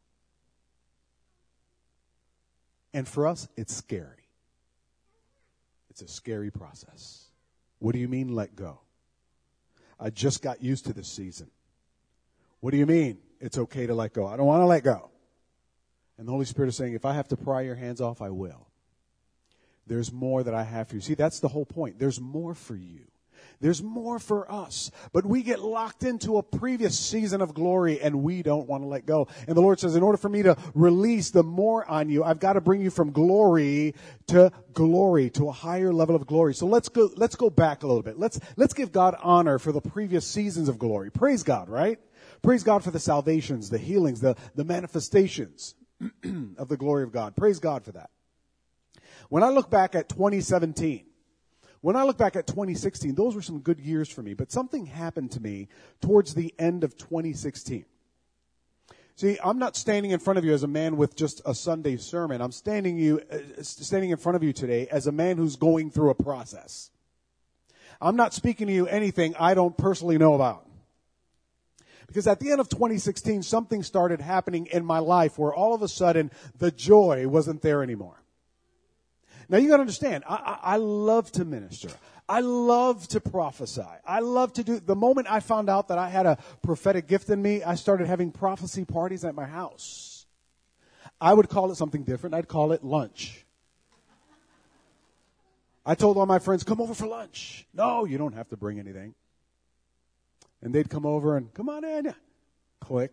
And for us, it's scary. It's a scary process. What do you mean, let go? I just got used to this season. What do you mean, it's okay to let go? I don't want to let go. And the Holy Spirit is saying, if I have to pry your hands off, I will. There's more that I have for you. See, that's the whole point. There's more for you. There's more for us. But we get locked into a previous season of glory and we don't want to let go. And the Lord says, in order for me to release the more on you, I've got to bring you from glory, to a higher level of glory. So let's go back a little bit. Let's give God honor for the previous seasons of glory. Praise God, right? Praise God for the salvations, the healings, the manifestations of the glory of God. Praise God for that. When I look back at 2017, when I look back at 2016, those were some good years for me. But something happened to me towards the end of 2016. See, I'm not standing in front of you as a man with just a Sunday sermon. I'm standing in front of you today as a man who's going through a process. I'm not speaking to you anything I don't personally know about. Because at the end of 2016, something started happening in my life where all of a sudden the joy wasn't there anymore. Now you got to understand, I love to minister. I love to prophesy. I love to do, the moment I found out that I had a prophetic gift in me, I started having prophecy parties at my house. I would call it something different. I'd call it lunch. I told all my friends, come over for lunch. No, you don't have to bring anything. And they'd come over and, come on in. Click.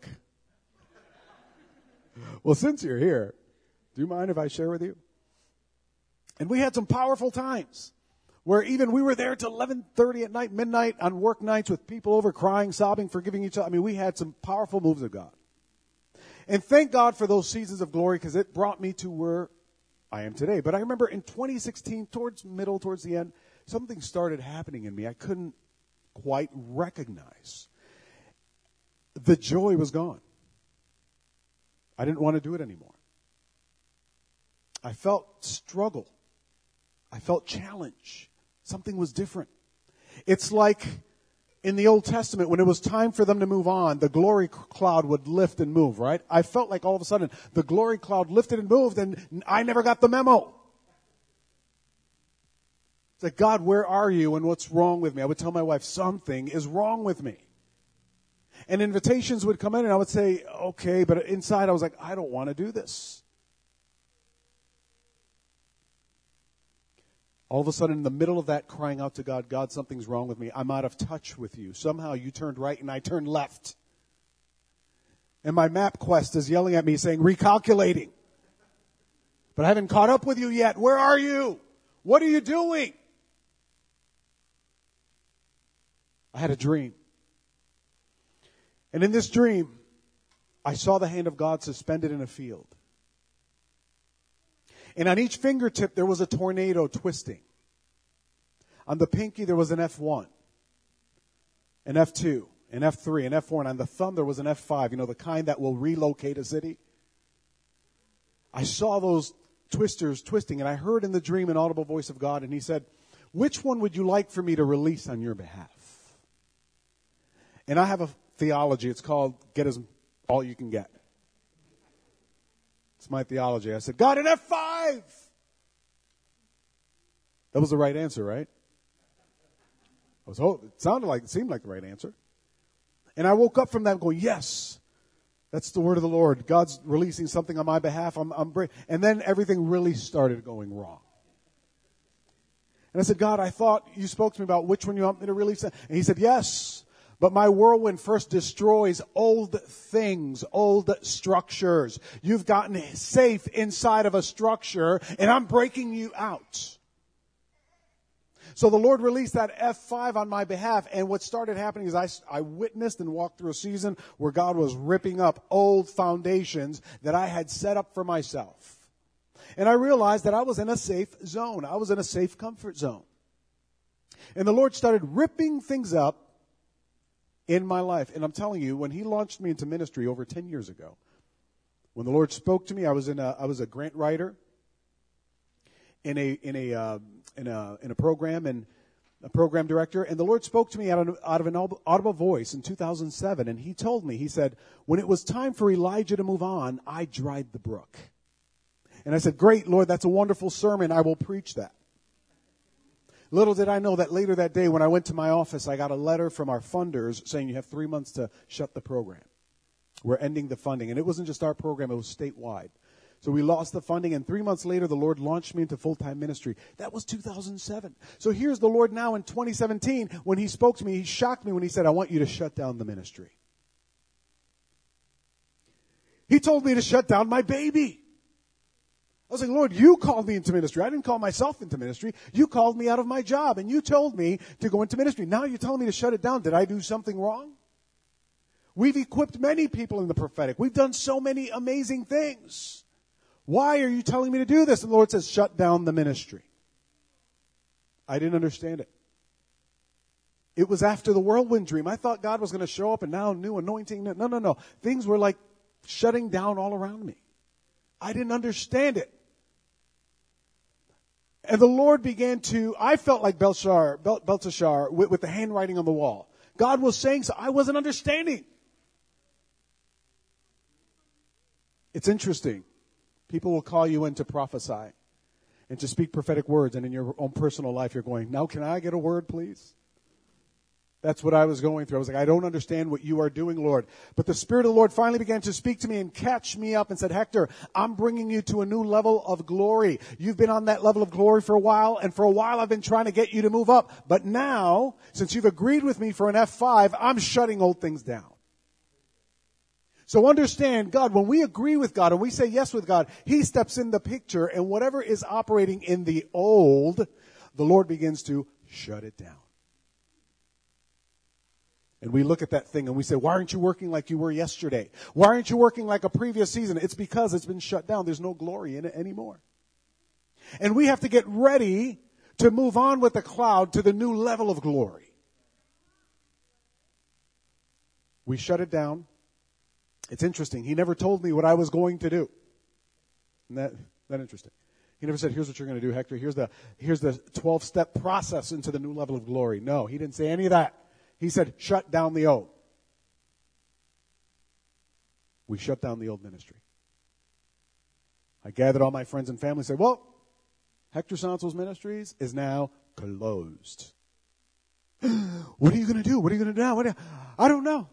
Well, since you're here, do you mind if I share with you? And we had some powerful times where even we were there till 11:30 at night, midnight on work nights with people over crying, sobbing, forgiving each other. I mean, we had some powerful moves of God. And thank God for those seasons of glory because it brought me to where I am today. But I remember in 2016, towards the end, something started happening in me I couldn't quite recognize. The joy was gone. I didn't want to do it anymore. I felt struggle. I felt challenge. Something was different. It's like in the Old Testament, when it was time for them to move on, the glory cloud would lift and move, right? I felt like all of a sudden the glory cloud lifted and moved and I never got the memo. It's like, God, where are you and what's wrong with me? I would tell my wife, something is wrong with me. And invitations would come in and I would say, okay, but inside I was like, I don't want to do this. All of a sudden, in the middle of that, crying out to God, God, something's wrong with me. I'm out of touch with you. Somehow you turned right and I turned left. And my MapQuest is yelling at me saying, recalculating. But I haven't caught up with you yet. Where are you? What are you doing? I had a dream. And in this dream, I saw the hand of God suspended in a field. And on each fingertip, there was a tornado twisting. On the pinky, there was an F1, an F2, an F3, an F4. And on the thumb, there was an F5, the kind that will relocate a city. I saw those twisters twisting, and I heard in the dream an audible voice of God, and he said, which one would you like for me to release on your behalf? And I have a theology. It's called get as all you can get. It's my theology. I said, God, an F5! That was the right answer, right? It seemed like the right answer. And I woke up from that going, yes, that's the word of the Lord. God's releasing something on my behalf. And then everything really started going wrong. And I said, God, I thought you spoke to me about which one you want me to release. And he said, yes, but my whirlwind first destroys old things, old structures. You've gotten safe inside of a structure, and I'm breaking you out. So the Lord released that F5 on my behalf, and what started happening is I witnessed and walked through a season where God was ripping up old foundations that I had set up for myself. And I realized that I was in a safe zone. I was in a safe comfort zone. And the Lord started ripping things up in my life. And I'm telling you, when he launched me into ministry over 10 years ago, when the Lord spoke to me, I was a grant writer in a program and a program director, and the Lord spoke to me out of an audible voice in 2007, and he told me, he said, when it was time for Elijah to move on, I dried the brook. And I said, great, Lord, that's a wonderful sermon. I will preach that. Little did I know that later that day when I went to my office, I got a letter from our funders saying you have 3 months to shut the program. We're ending the funding. And it wasn't just our program, it was statewide. So we lost the funding, and 3 months later, the Lord launched me into full-time ministry. That was 2007. So here's the Lord now in 2017. When he spoke to me, he shocked me when he said, I want you to shut down the ministry. He told me to shut down my baby. I was like, Lord, you called me into ministry. I didn't call myself into ministry. You called me out of my job, and you told me to go into ministry. Now you're telling me to shut it down. Did I do something wrong? We've equipped many people in the prophetic. We've done so many amazing things. Why are you telling me to do this? And the Lord says, shut down the ministry. I didn't understand it. It was after the whirlwind dream. I thought God was going to show up and now new anointing. No. Things were like shutting down all around me. I didn't understand it. And the Lord began to, I felt like Belteshazzar with the handwriting on the wall. God was saying so. I wasn't understanding. It's interesting. People will call you in to prophesy and to speak prophetic words. And in your own personal life, you're going, now can I get a word, please? That's what I was going through. I was like, I don't understand what you are doing, Lord. But the Spirit of the Lord finally began to speak to me and catch me up and said, Hector, I'm bringing you to a new level of glory. You've been on that level of glory for a while, and for a while I've been trying to get you to move up. But now, since you've agreed with me for an F5, I'm shutting old things down. So understand, God, when we agree with God and we say yes with God, He steps in the picture, and whatever is operating in the old, the Lord begins to shut it down. And we look at that thing and we say, why aren't you working like you were yesterday? Why aren't you working like a previous season? It's because it's been shut down. There's no glory in it anymore. And we have to get ready to move on with the cloud to the new level of glory. We shut it down. It's interesting. He never told me what I was going to do. Isn't that interesting? He never said, here's what you're going to do, Hector. Here's the 12-step process into the new level of glory. No, he didn't say any of that. He said, shut down the old. We shut down the old ministry. I gathered all my friends and family and said, well, Hector Santos Ministries is now closed. What are you going to do? What are you going to do now? I don't know.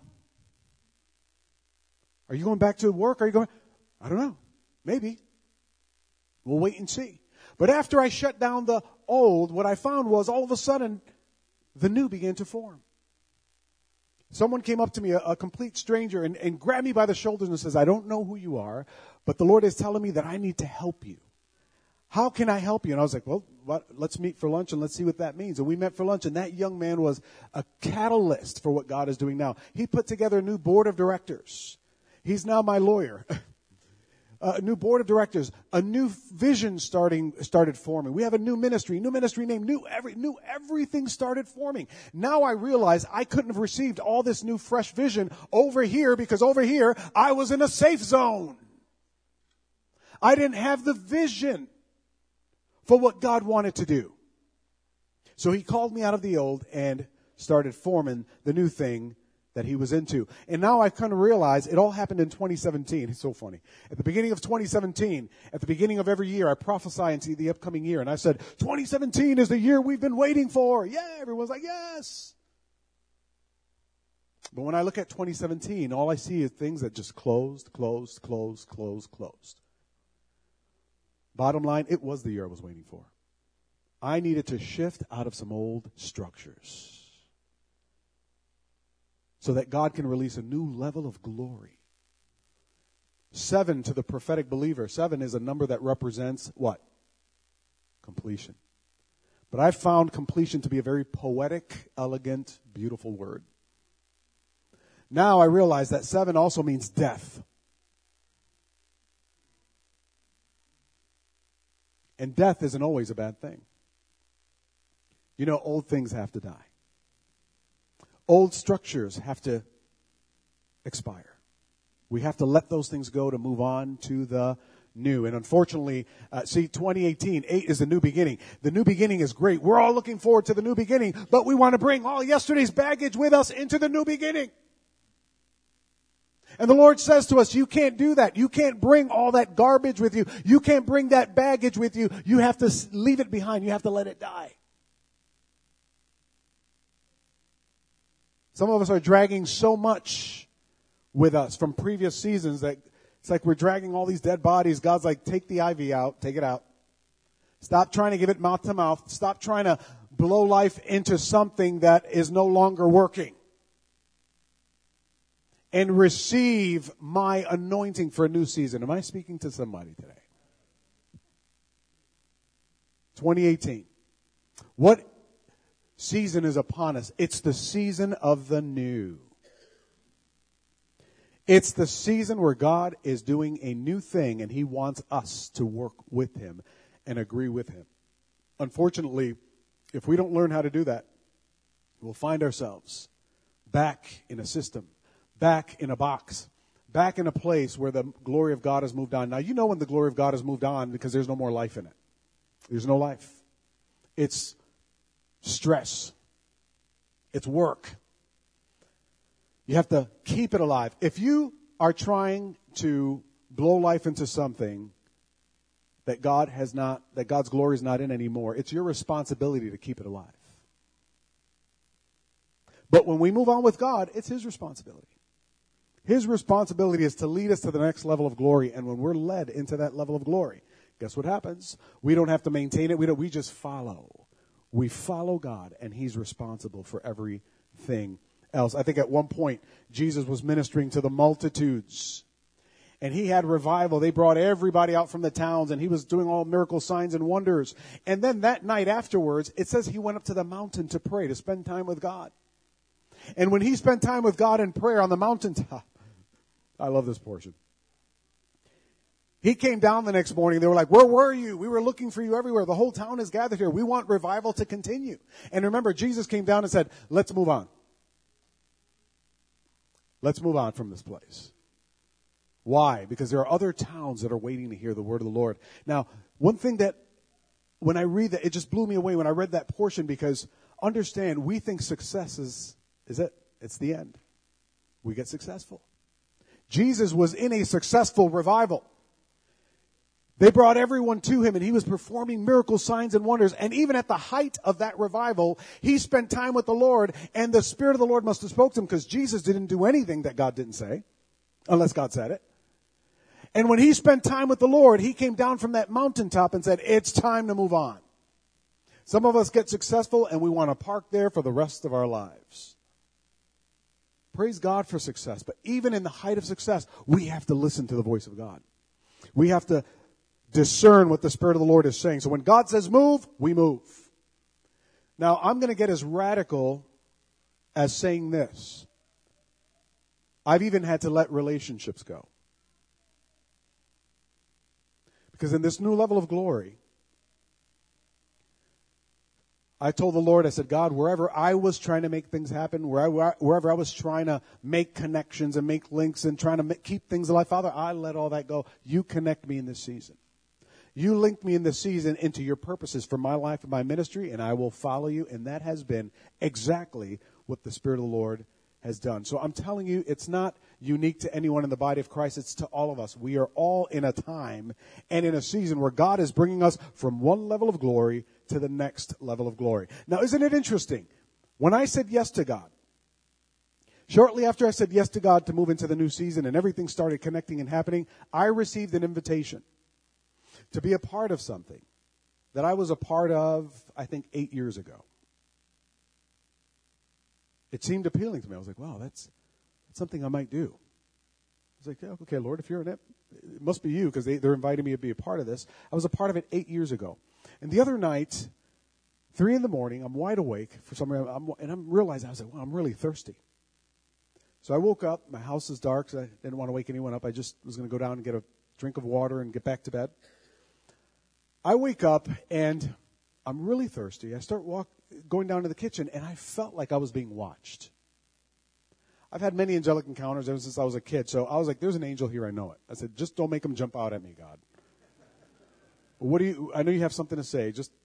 Are you going back to work? I don't know. Maybe. We'll wait and see. But after I shut down the old, what I found was all of a sudden, the new began to form. Someone came up to me, a complete stranger, and grabbed me by the shoulders and says, I don't know who you are, but the Lord is telling me that I need to help you. how can I help you? And I was like, well, let's meet for lunch and let's see what that means. And we met for lunch, and that young man was a catalyst for what God is doing now. He put together a new board of directors. He's now my lawyer. A new board of directors, a new vision started forming. We have a new ministry name, everything started forming. Now I realize I couldn't have received all this new fresh vision over here because over here I was in a safe zone. I didn't have the vision for what God wanted to do. So he called me out of the old and started forming the new thing that he was into. And now I kind of realize it all happened in 2017. It's so funny. At the beginning of 2017, at the beginning of every year, I prophesy into the upcoming year. And I said, 2017 is the year we've been waiting for. Yeah, everyone's like, yes. But when I look at 2017, all I see is things that just closed. Bottom line, it was the year I was waiting for. I needed to shift out of some old structures so that God can release a new level of glory. 7 to the prophetic believer. 7 is a number that represents what? Completion. But I found completion to be a very poetic, elegant, beautiful word. Now I realize that 7 also means death. And death isn't always a bad thing. You know, old things have to die. Old structures have to expire. We have to let those things go to move on to the new. And unfortunately, 2018, 8 is the new beginning. The new beginning is great. We're all looking forward to the new beginning, but we want to bring all yesterday's baggage with us into the new beginning. And the Lord says to us, you can't do that. You can't bring all that garbage with you. You can't bring that baggage with you. You have to leave it behind. You have to let it die. Some of us are dragging so much with us from previous seasons that it's like we're dragging all these dead bodies. God's like, take the IV out. Take it out. Stop trying to give it mouth to mouth. Stop trying to blow life into something that is no longer working. And receive my anointing for a new season. Am I speaking to somebody today? 2018. What season is upon us? It's the season of the new. It's the season where God is doing a new thing and He wants us to work with Him and agree with Him. Unfortunately, if we don't learn how to do that, we'll find ourselves back in a system, back in a box, back in a place where the glory of God has moved on. Now, you know when the glory of God has moved on because there's no more life in it. There's no life. It's stress. It's work. You have to keep it alive. If you are trying to blow life into something that God's glory is not in anymore, it's your responsibility to keep it alive. But when we move on with God, it's His responsibility. His responsibility is to lead us to the next level of glory. And when we're led into that level of glory, guess what happens? We don't have to maintain it. We just follow. We follow God, and He's responsible for everything else. I think at one point, Jesus was ministering to the multitudes, and He had revival. They brought everybody out from the towns, and He was doing all miracle signs and wonders. And then that night afterwards, it says He went up to the mountain to pray, to spend time with God. And when He spent time with God in prayer on the mountaintop, I love this portion. He came down the next morning. They were like, where were you? We were looking for you everywhere. The whole town is gathered here. We want revival to continue. And remember, Jesus came down and said, let's move on. Let's move on from this place. Why? Because there are other towns that are waiting to hear the word of the Lord. Now, one thing that when I read that, it just blew me away when I read that portion, because understand, we think success is it. It's the end. We get successful. Jesus was in a successful revival. They brought everyone to Him, and He was performing miracle signs and wonders. And even at the height of that revival, He spent time with the Lord, and the Spirit of the Lord must have spoke to Him, because Jesus didn't do anything that God didn't say, unless God said it. And when He spent time with the Lord, He came down from that mountaintop and said, it's time to move on. Some of us get successful, and we want to park there for the rest of our lives. Praise God for success. But even in the height of success, we have to listen to the voice of God. We have to discern what the Spirit of the Lord is saying. So when God says move, we move. Now, I'm going to get as radical as saying this. I've even had to let relationships go. Because in this new level of glory, I told the Lord, I said, God, wherever I was trying to make things happen, wherever I was trying to make connections and make links and trying to keep things alive, Father, I let all that go. You connect me in this season. You link me in this season into your purposes for my life and my ministry, and I will follow you. And that has been exactly what the Spirit of the Lord has done. So I'm telling you, it's not unique to anyone in the body of Christ. It's to all of us. We are all in a time and in a season where God is bringing us from one level of glory to the next level of glory. Now, isn't it interesting? When I said yes to God, shortly after I said yes to God to move into the new season and everything started connecting and happening, I received an invitation to be a part of something that I was a part of, I think, 8 years ago. It seemed appealing to me. I was like, wow, that's something I might do. I was like, yeah, okay, Lord, if you're in it, it must be you, because they're inviting me to be a part of this. I was a part of it 8 years ago. And the other night, 3 a.m, I'm wide awake for some reason, and I'm realizing, I was like, wow, I'm really thirsty. So I woke up. My house is dark, so I didn't want to wake anyone up. I just was going to go down and get a drink of water and get back to bed. I wake up, and I'm really thirsty. I start going down to the kitchen, and I felt like I was being watched. I've had many angelic encounters ever since I was a kid, so I was like, there's an angel here, I know it. I said, just don't make him jump out at me, God. I know you have something to say. Just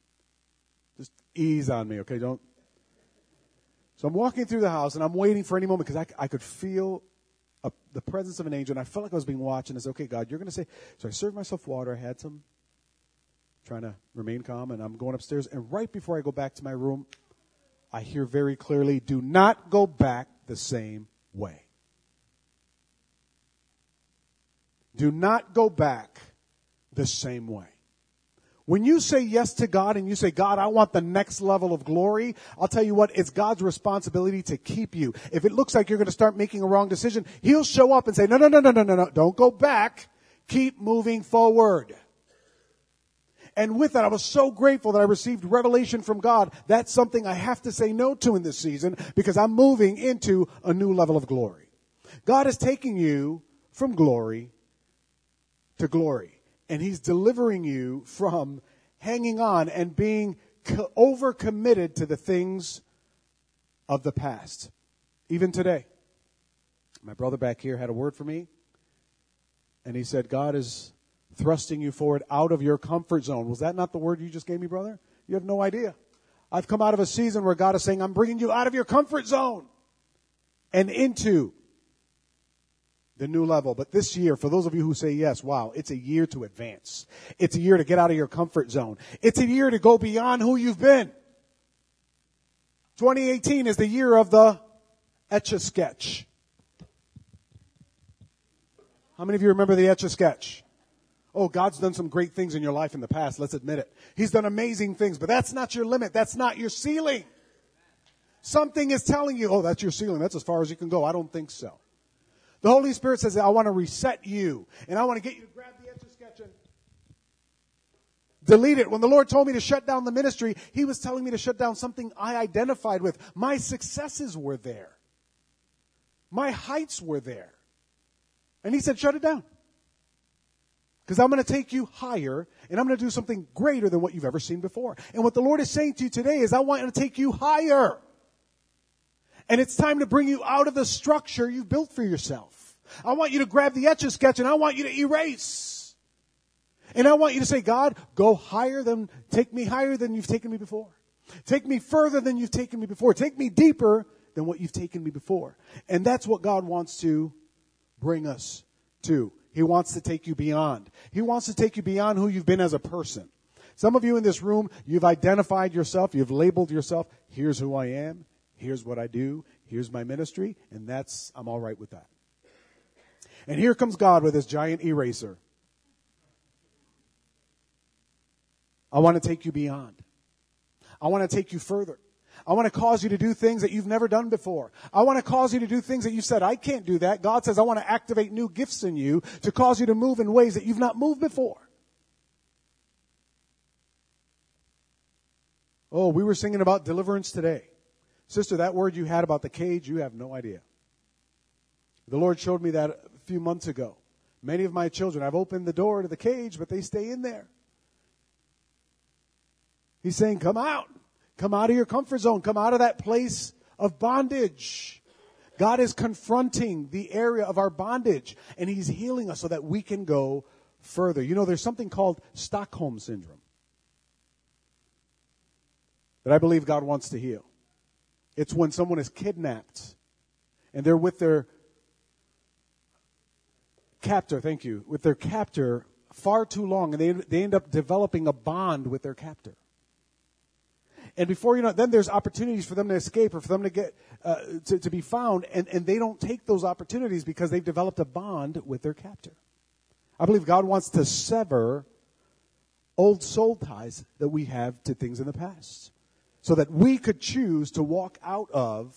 ease on me, okay? Don't. So I'm walking through the house, and I'm waiting for any moment, because I could feel the presence of an angel, and I felt like I was being watched, and I said, okay, God, you're going to say. So I served myself water. I had some, trying to remain calm, and I'm going upstairs, and right before I go back to my room, I hear very clearly, do not go back the same way. Do not go back the same way. When you say yes to God and you say, God, I want the next level of glory, I'll tell you what, it's God's responsibility to keep you. If it looks like you're going to start making a wrong decision, He'll show up and say, no, don't go back. Keep moving forward. And with that, I was so grateful that I received revelation from God. That's something I have to say no to in this season, because I'm moving into a new level of glory. God is taking you from glory to glory. And He's delivering you from hanging on and being overcommitted to the things of the past. Even today, my brother back here had a word for me. And he said, God is thrusting you forward out of your comfort zone. Was that not the word you just gave me, brother? You have no idea. I've come out of a season where God is saying, I'm bringing you out of your comfort zone and into the new level. But this year, for those of you who say yes, wow, it's a year to advance. It's a year to get out of your comfort zone. It's a year to go beyond who you've been. 2018 is the year of the Etch-a-Sketch. How many of you remember the Etch-a-Sketch? Oh, God's done some great things in your life in the past. Let's admit it. He's done amazing things, but that's not your limit. That's not your ceiling. Something is telling you, oh, that's your ceiling. That's as far as you can go. I don't think so. The Holy Spirit says, I want to reset you, and I want to get you to grab the Etch-a-Sketch and delete it. When the Lord told me to shut down the ministry, He was telling me to shut down something I identified with. My successes were there. My heights were there. And He said, shut it down. Because I'm going to take you higher, and I'm going to do something greater than what you've ever seen before. And what the Lord is saying to you today is, I want to take you higher. And it's time to bring you out of the structure you've built for yourself. I want you to grab the Etch-a-Sketch, and I want you to erase. And I want you to say, God, take me higher than you've taken me before. Take me further than you've taken me before. Take me deeper than what you've taken me before. And that's what God wants to bring us to. He wants to take you beyond. He wants to take you beyond who you've been as a person. Some of you in this room, you've identified yourself. You've labeled yourself. Here's who I am. Here's what I do. Here's my ministry. And I'm all right with that. And here comes God with His giant eraser. I want to take you beyond. I want to take you further. I want to cause you to do things that you've never done before. I want to cause you to do things that you said, I can't do that. God says, I want to activate new gifts in you to cause you to move in ways that you've not moved before. Oh, we were singing about deliverance today. Sister, that word you had about the cage, you have no idea. The Lord showed me that a few months ago. Many of my children, I've opened the door to the cage, but they stay in there. He's saying, come out. Come out of your comfort zone. Come out of that place of bondage. God is confronting the area of our bondage, and He's healing us so that we can go further. You know, there's something called Stockholm Syndrome that I believe God wants to heal. It's when someone is kidnapped, and they're with their captor, with their captor far too long, and they end up developing a bond with their captor. And before you know it, then there's opportunities for them to escape or for them to get to be found, and they don't take those opportunities because they've developed a bond with their captor. I believe God wants to sever old soul ties that we have to things in the past so that we could choose to walk out of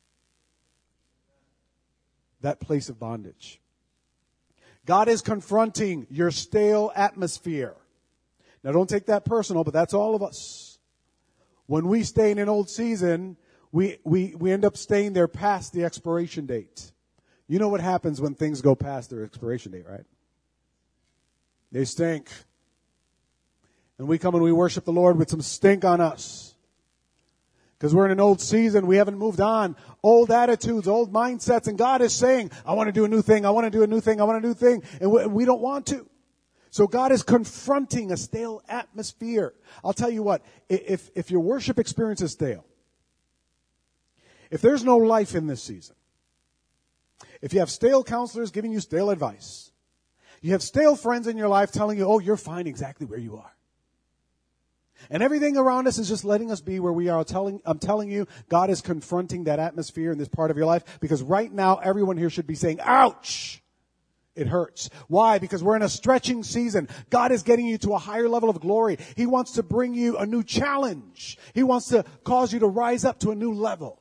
that place of bondage. God is confronting your stale atmosphere. Now, don't take that personal, but that's all of us. When we stay in an old season, we end up staying there past the expiration date. You know what happens when things go past their expiration date, right? They stink. And we come and we worship the Lord with some stink on us. Because we're in an old season, we haven't moved on. Old attitudes, old mindsets, and God is saying, I want to do a new thing, I want to do a new thing, I want to do a new thing, and we don't want to. So God is confronting a stale atmosphere. I'll tell you what, if your worship experience is stale, if there's no life in this season, if you have stale counselors giving you stale advice, you have stale friends in your life telling you, oh, you're fine exactly where you are. And everything around us is just letting us be where we are. I'm telling you, God is confronting that atmosphere in this part of your life because right now everyone here should be saying, ouch! It hurts. Why? Because we're in a stretching season. God is getting you to a higher level of glory. He wants to bring you a new challenge. He wants to cause you to rise up to a new level.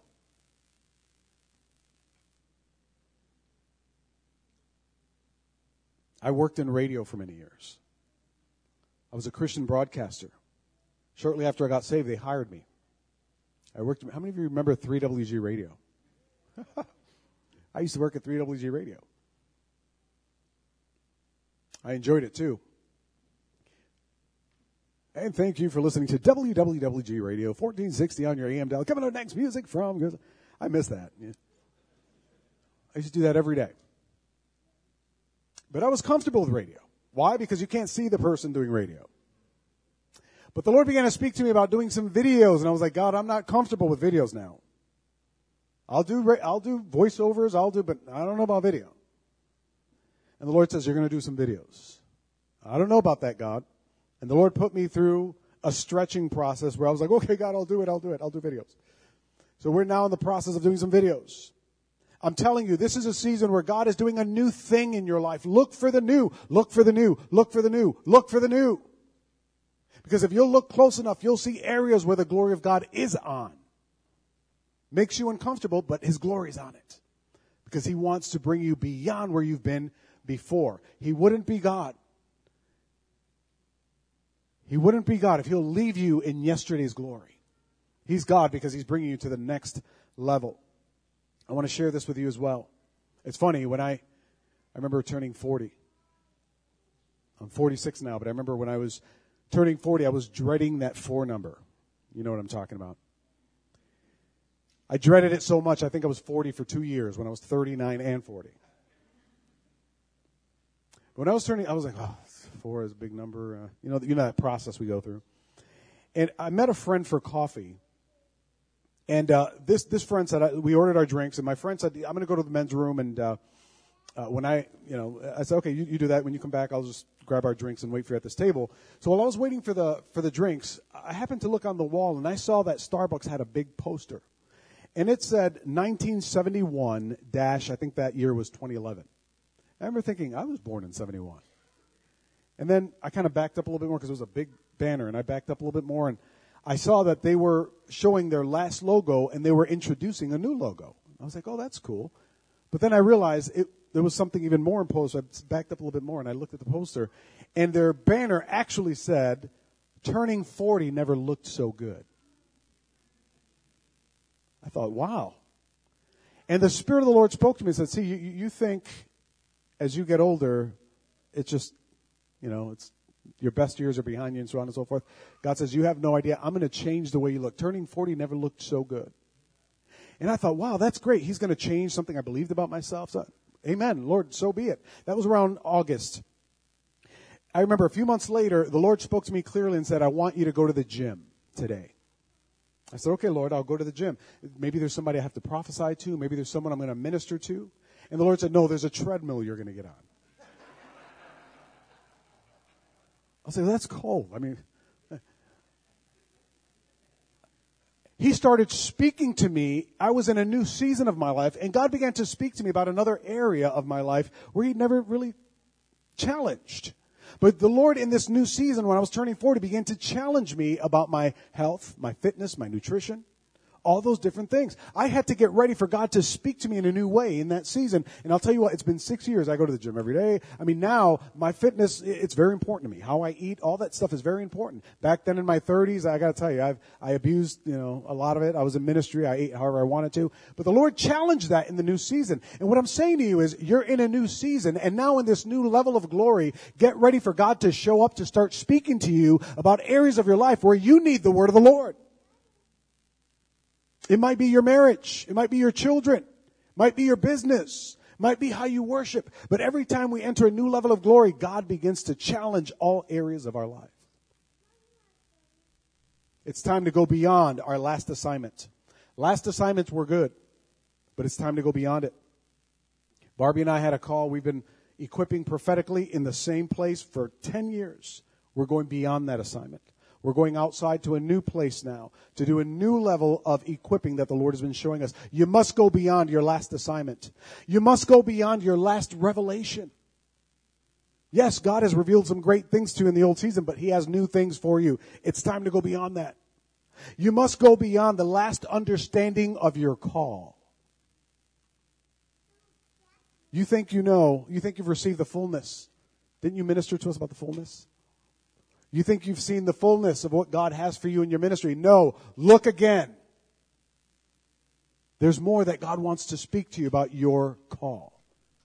I worked in radio for many years. I was a Christian broadcaster. Shortly after I got saved, they hired me. How many of you remember 3WG Radio? I used to work at 3WG Radio. I enjoyed it too. And thank you for listening to WWWG Radio, 1460 on your AM dial. Coming up next, music from... I miss that. Yeah. I used to do that every day. But I was comfortable with radio. Why? Because you can't see the person doing radio. But the Lord began to speak to me about doing some videos, and I was like, God, I'm not comfortable with videos now. I'll do voiceovers, but I don't know about video. And the Lord says, you're going to do some videos. I don't know about that, God. And the Lord put me through a stretching process where I was like, okay, God, I'll do it. I'll do videos. So we're now in the process of doing some videos. I'm telling you, this is a season where God is doing a new thing in your life. Look for the new. Look for the new. Look for the new. Look for the new. Because if you'll look close enough, you'll see areas where the glory of God is on. Makes you uncomfortable, but His glory is on it. Because He wants to bring you beyond where you've been before. He wouldn't be God. He wouldn't be God if He'll leave you in yesterday's glory. He's God because He's bringing you to the next level. I want to share this with you as well. It's funny, when I remember turning 40. I'm 46 now, but I remember when I was turning 40, I was dreading that 4 number. You know what I'm talking about. I dreaded it so much, I think I was 40 for 2 years when I was 39 and 40. When I was turning, I was like, oh, 4 is a big number. You know that process we go through. And I met a friend for coffee. And this friend said, we ordered our drinks, and my friend said, I'm going to go to the men's room, and when I said, okay, you do that. When you come back, I'll just grab our drinks and wait for you at this table. So while I was waiting for the drinks, I happened to look on the wall, and I saw that Starbucks had a big poster. And it said 1971 - I think that year was 2011. I remember thinking, I was born in 71. And then I kind of backed up a little bit more because it was a big banner, and I backed up a little bit more, and I saw that they were showing their last logo, and they were introducing a new logo. I was like, oh, that's cool. But then I realized there was something even more important, so I backed up a little bit more, and I looked at the poster, and their banner actually said, turning 40 never looked so good. I thought, wow. And the Spirit of the Lord spoke to me and said, see, you think as you get older, it's just, it's your best years are behind you and so on and so forth. God says, you have no idea. I'm going to change the way you look. Turning 40 never looked so good. And I thought, wow, that's great. He's going to change something I believed about myself. So, amen, Lord, so be it. That was around August. I remember a few months later, the Lord spoke to me clearly and said, I want you to go to the gym today. I said, okay, Lord, I'll go to the gym. Maybe there's somebody I have to prophesy to. Maybe there's someone I'm going to minister to. And the Lord said, no, there's a treadmill you're going to get on. I'll say, that's cold. I mean, He started speaking to me. I was in a new season of my life, and God began to speak to me about another area of my life where He'd never really challenged. But the Lord in this new season, when I was turning 40, began to challenge me about my health, my fitness, my nutrition, all those different things. I had to get ready for God to speak to me in a new way in that season. And I'll tell you what, it's been 6 years. I go to the gym every day. I mean, now my fitness, it's very important to me. How I eat, all that stuff is very important. Back then in my 30s, I got to tell you, I abused, a lot of it. I was in ministry. I ate however I wanted to. But the Lord challenged that in the new season. And what I'm saying to you is, you're in a new season, and now in this new level of glory, get ready for God to show up, to start speaking to you about areas of your life where you need the word of the Lord. It might be your marriage. It might be your children. It might be your business. It might be how you worship. But every time we enter a new level of glory, God begins to challenge all areas of our life. It's time to go beyond our last assignment. Last assignments were good, but it's time to go beyond it. Barbie and I had a call. We've been equipping prophetically in the same place for 10 years. We're going beyond that assignment. We're going outside to a new place now to do a new level of equipping that the Lord has been showing us. You must go beyond your last assignment. You must go beyond your last revelation. Yes, God has revealed some great things to you in the old season, but He has new things for you. It's time to go beyond that. You must go beyond the last understanding of your call. You think you've received the fullness. Didn't you minister to us about the fullness? You think you've seen the fullness of what God has for you in your ministry. No, look again. There's more that God wants to speak to you about your call.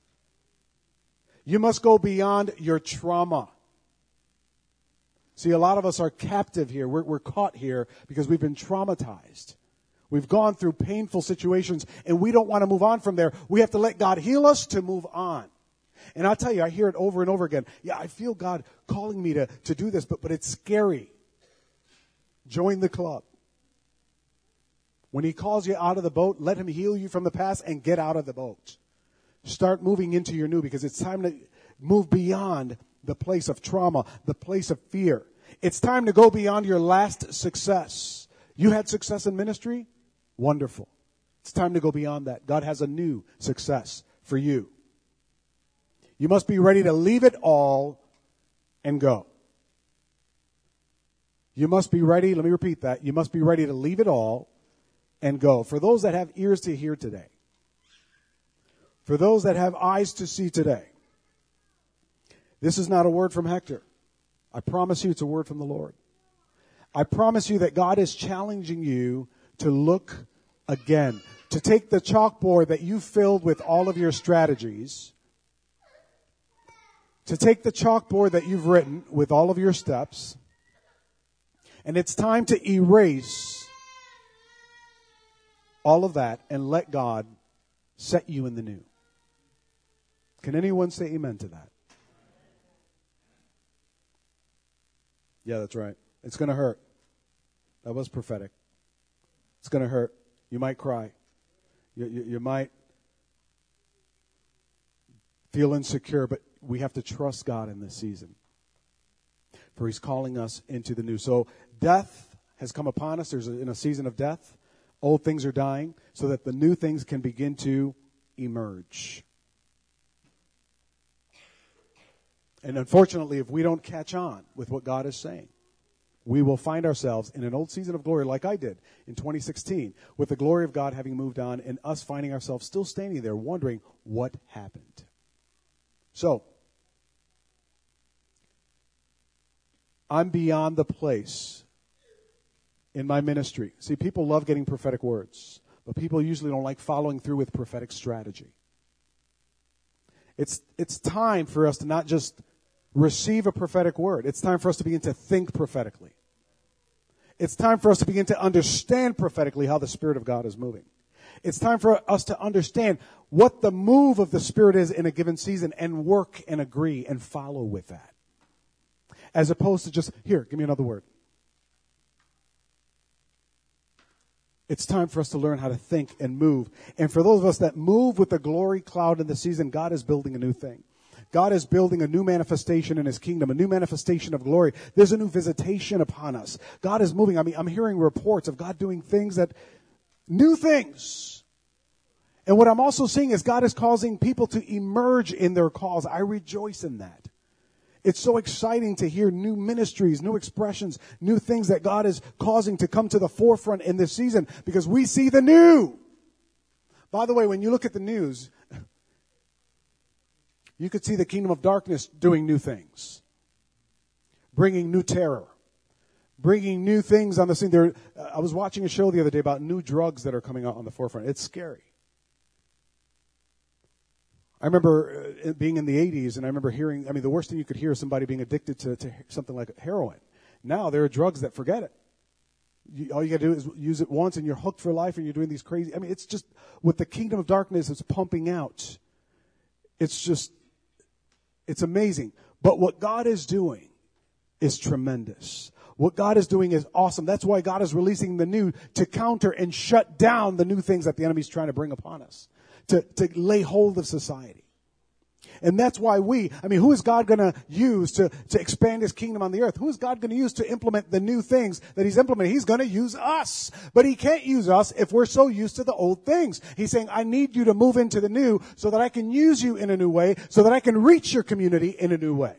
You must go beyond your trauma. See, a lot of us are captive here. We're caught here because we've been traumatized. We've gone through painful situations, and we don't want to move on from there. We have to let God heal us to move on. And I'll tell you, I hear it over and over again. Yeah, I feel God calling me to do this, but it's scary. Join the club. When He calls you out of the boat, let Him heal you from the past and get out of the boat. Start moving into your new, because it's time to move beyond the place of trauma, the place of fear. It's time to go beyond your last success. You had success in ministry? Wonderful. It's time to go beyond that. God has a new success for you. You must be ready to leave it all and go. You must be ready, let me repeat that. You must be ready to leave it all and go. For those that have ears to hear today, for those that have eyes to see today, this is not a word from Hector. I promise you it's a word from the Lord. I promise you that God is challenging you to look again, to take the chalkboard that you filled with all of your strategies, to take the chalkboard that you've written with all of your steps, and it's time to erase all of that and let God set you in the new. Can anyone say amen to that? Yeah, that's right. It's going to hurt. That was prophetic. It's going to hurt. You might cry. You might feel insecure, but we have to trust God in this season, for He's calling us into the new. So death has come upon us. There's in a season of death. Old things are dying so that the new things can begin to emerge. And unfortunately, if we don't catch on with what God is saying, we will find ourselves in an old season of glory like I did in 2016, with the glory of God having moved on and us finding ourselves still standing there wondering what happened. So, I'm beyond the place in my ministry. See, people love getting prophetic words. But people usually don't like following through with prophetic strategy. It's time for us to not just receive a prophetic word. It's time for us to begin to think prophetically. It's time for us to begin to understand prophetically how the Spirit of God is moving. It's time for us to understand what the move of the Spirit is in a given season and work and agree and follow with that. As opposed to just, here, give me another word. It's time for us to learn how to think and move. And for those of us that move with the glory cloud in the season, God is building a new thing. God is building a new manifestation in His kingdom, a new manifestation of glory. There's a new visitation upon us. God is moving. I mean, I'm hearing reports of God doing new things. And what I'm also seeing is God is causing people to emerge in their calls. I rejoice in that. It's so exciting to hear new ministries, new expressions, new things that God is causing to come to the forefront in this season because we see the new. By the way, when you look at the news, you could see the kingdom of darkness doing new things, bringing new terror, bringing new things on the scene. I was watching a show the other day about new drugs that are coming out on the forefront. It's scary. I remember being in the 80s, and I remember hearing, the worst thing you could hear is somebody being addicted to something like heroin. Now there are drugs that forget it. All you got to do is use it once, and you're hooked for life, and you're doing these crazy. It's just, what the kingdom of darkness is pumping out, it's amazing. But what God is doing is tremendous. What God is doing is awesome. That's why God is releasing the new to counter and shut down the new things that the enemy's trying to bring upon us, to lay hold of society. And that's why who is God going to use to expand His kingdom on the earth? Who is God going to use to implement the new things that He's implementing? He's going to use us. But He can't use us if we're so used to the old things. He's saying, I need you to move into the new so that I can use you in a new way, so that I can reach your community in a new way.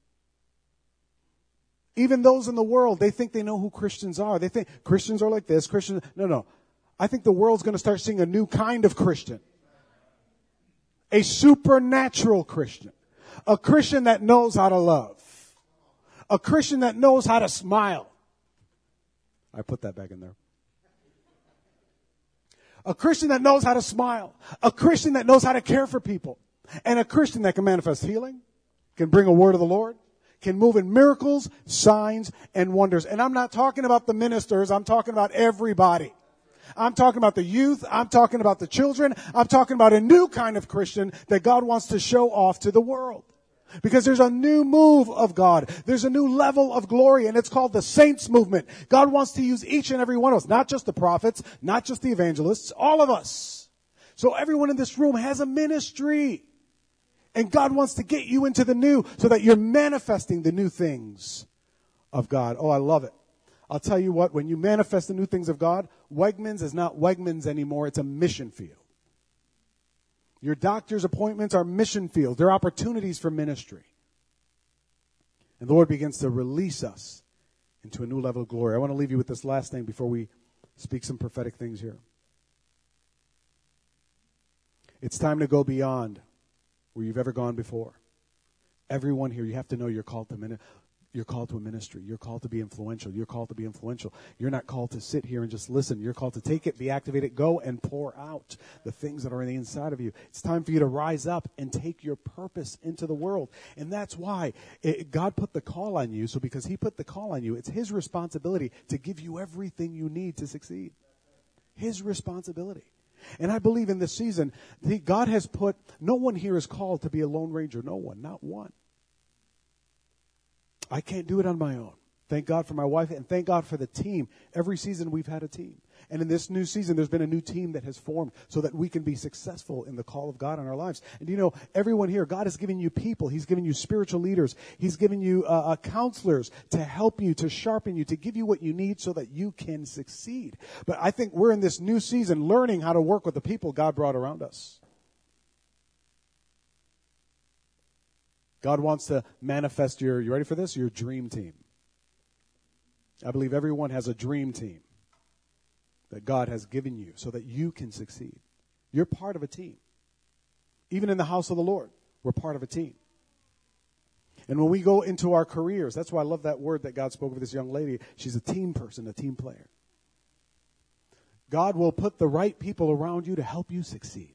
Even those in the world, they think they know who Christians are. They think Christians are like this, Christians. No. I think the world's going to start seeing a new kind of Christian. A supernatural Christian. A Christian that knows how to love. A Christian that knows how to smile. I put that back in there. A Christian that knows how to smile. A Christian that knows how to care for people. And a Christian that can manifest healing, can bring a word of the Lord, can move in miracles, signs, and wonders. And I'm not talking about the ministers. I'm talking about everybody. I'm talking about the youth. I'm talking about the children. I'm talking about a new kind of Christian that God wants to show off to the world. Because there's a new move of God. There's a new level of glory, and it's called the saints movement. God wants to use each and every one of us, not just the prophets, not just the evangelists, all of us. So everyone in this room has a ministry. And God wants to get you into the new so that you're manifesting the new things of God. Oh, I love it. I'll tell you what, when you manifest the new things of God, Wegmans is not Wegmans anymore. It's a mission field. Your doctor's appointments are mission fields. They're opportunities for ministry. And the Lord begins to release us into a new level of glory. I want to leave you with this last thing before we speak some prophetic things here. It's time to go beyond where you've ever gone before. Everyone here, you have to know you're called to You're called to a ministry. You're called to be influential. You're called to be influential. You're not called to sit here and just listen. You're called to take it, be activated, go and pour out the things that are on the inside of you. It's time for you to rise up and take your purpose into the world. And that's why God put the call on you. So because He put the call on you, it's His responsibility to give you everything you need to succeed. His responsibility. And I believe in this season, God has put, no one here is called to be a lone ranger. No one, not one. I can't do it on my own. Thank God for my wife, and thank God for the team. Every season we've had a team. And in this new season, there's been a new team that has formed so that we can be successful in the call of God in our lives. And everyone here, God has given you people. He's given you spiritual leaders. He's given you counselors to help you, to sharpen you, to give you what you need so that you can succeed. But I think we're in this new season learning how to work with the people God brought around us. God wants to manifest you ready for this? Your dream team. I believe everyone has a dream team that God has given you so that you can succeed. You're part of a team. Even in the house of the Lord, we're part of a team. And when we go into our careers, that's why I love that word that God spoke with this young lady. She's a team person, a team player. God will put the right people around you to help you succeed.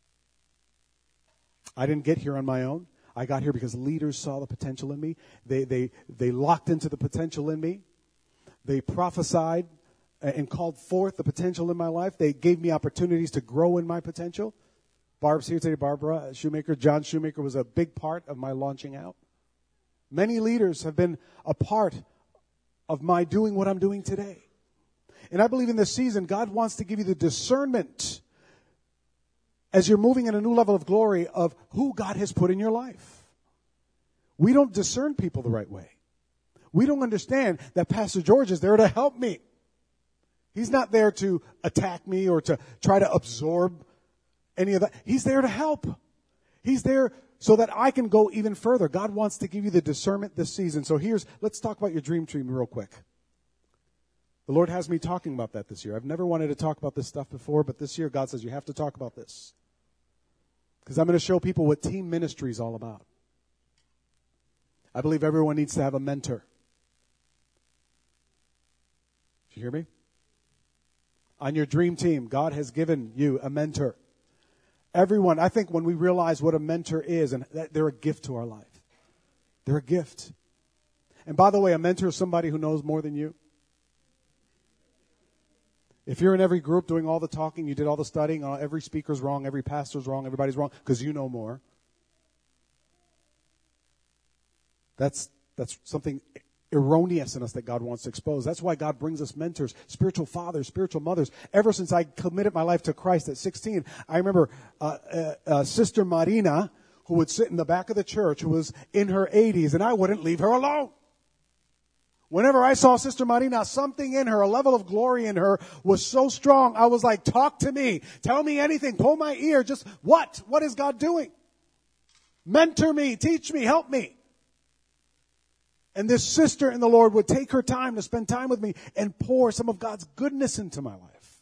I didn't get here on my own. I got here because leaders saw the potential in me. They locked into the potential in me. They prophesied and called forth the potential in my life. They gave me opportunities to grow in my potential. Barb's here today, Barbara Shoemaker. John Shoemaker was a big part of my launching out. Many leaders have been a part of my doing what I'm doing today. And I believe in this season, God wants to give you the discernment as you're moving in a new level of glory of who God has put in your life. We don't discern people the right way. We don't understand that Pastor George is there to help me. He's not there to attack me or to try to absorb any of that. He's there to help. He's there so that I can go even further. God wants to give you the discernment this season. So let's talk about your dream team real quick. The Lord has me talking about that this year. I've never wanted to talk about this stuff before, but this year God says you have to talk about this. Because I'm going to show people what team ministry is all about. I believe everyone needs to have a mentor. Did you hear me? On your dream team, God has given you a mentor. Everyone, I think when we realize what a mentor is, and that they're a gift to our life. They're a gift. And by the way, a mentor is somebody who knows more than you. If you're in every group doing all the talking, you did all the studying, every speaker's wrong, every pastor's wrong, everybody's wrong, because you know more. That's something erroneous in us that God wants to expose. That's why God brings us mentors, spiritual fathers, spiritual mothers. Ever since I committed my life to Christ at 16, I remember Sister Marina, who would sit in the back of the church, who was in her 80s, and I wouldn't leave her alone. Whenever I saw Sister Marina, something in her, a level of glory in her was so strong, I was like, talk to me. Tell me anything. Pull my ear. Just what? What is God doing? Mentor me. Teach me. Help me. And this sister in the Lord would take her time to spend time with me and pour some of God's goodness into my life.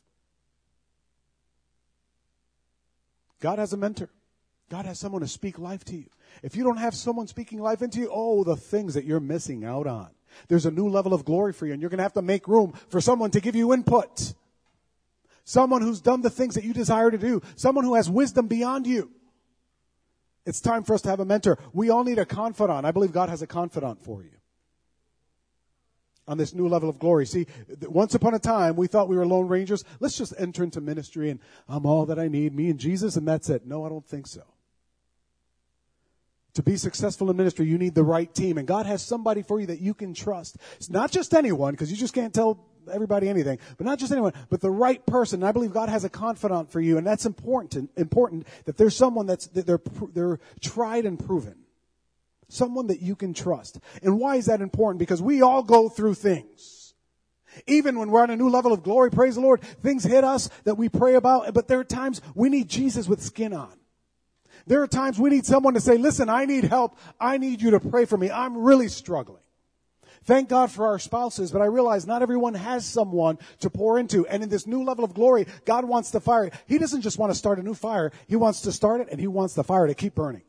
God has a mentor. God has someone to speak life to you. If you don't have someone speaking life into you, the things that you're missing out on. There's a new level of glory for you, and you're going to have to make room for someone to give you input. Someone who's done the things that you desire to do. Someone who has wisdom beyond you. It's time for us to have a mentor. We all need a confidant. I believe God has a confidant for you on this new level of glory. See, once upon a time, we thought we were Lone Rangers. Let's just enter into ministry, and I'm all that I need, me and Jesus, and that's it. No, I don't think so. To be successful in ministry, you need the right team. And God has somebody for you that you can trust. It's not just anyone, because you just can't tell everybody anything. But not just anyone, but the right person. And I believe God has a confidant for you. And that's important that there's someone that they're tried and proven. Someone that you can trust. And why is that important? Because we all go through things. Even when we're on a new level of glory, praise the Lord, things hit us that we pray about. But there are times we need Jesus with skin on. There are times we need someone to say, listen, I need help. I need you to pray for me. I'm really struggling. Thank God for our spouses, but I realize not everyone has someone to pour into. And in this new level of glory, God wants the fire. He doesn't just want to start a new fire. He wants to start it, and He wants the fire to keep burning.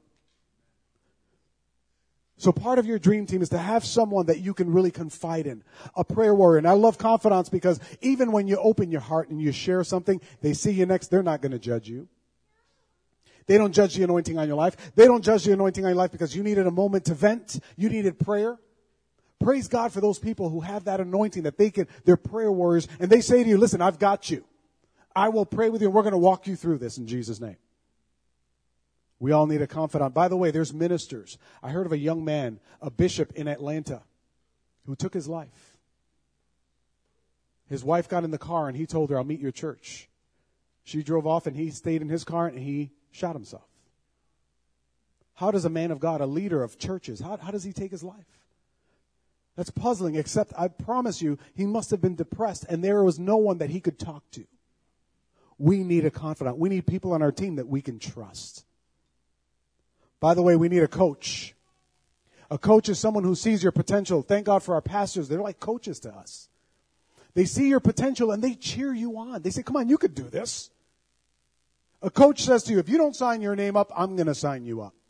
So part of your dream team is to have someone that you can really confide in, a prayer warrior. And I love confidants because even when you open your heart and you share something, they see you next, they're not going to judge you. They don't judge the anointing on your life. They don't judge the anointing on your life because you needed a moment to vent. You needed prayer. Praise God for those people who have that anointing that they're prayer warriors. And they say to you, listen, I've got you. I will pray with you and we're going to walk you through this in Jesus' name. We all need a confidant. By the way, there's ministers. I heard of a young man, a bishop in Atlanta, who took his life. His wife got in the car and he told her, I'll meet your church. She drove off and he stayed in his car and he shot himself. How does a man of God, a leader of churches, how does he take his life? That's puzzling, except I promise you, he must have been depressed and there was no one that he could talk to. We need a confidant. We need people on our team that we can trust. By the way, we need a coach. A coach is someone who sees your potential. Thank God for our pastors. They're like coaches to us. They see your potential and they cheer you on. They say, come on, you could do this. A coach says to you, if you don't sign your name up, I'm going to sign you up.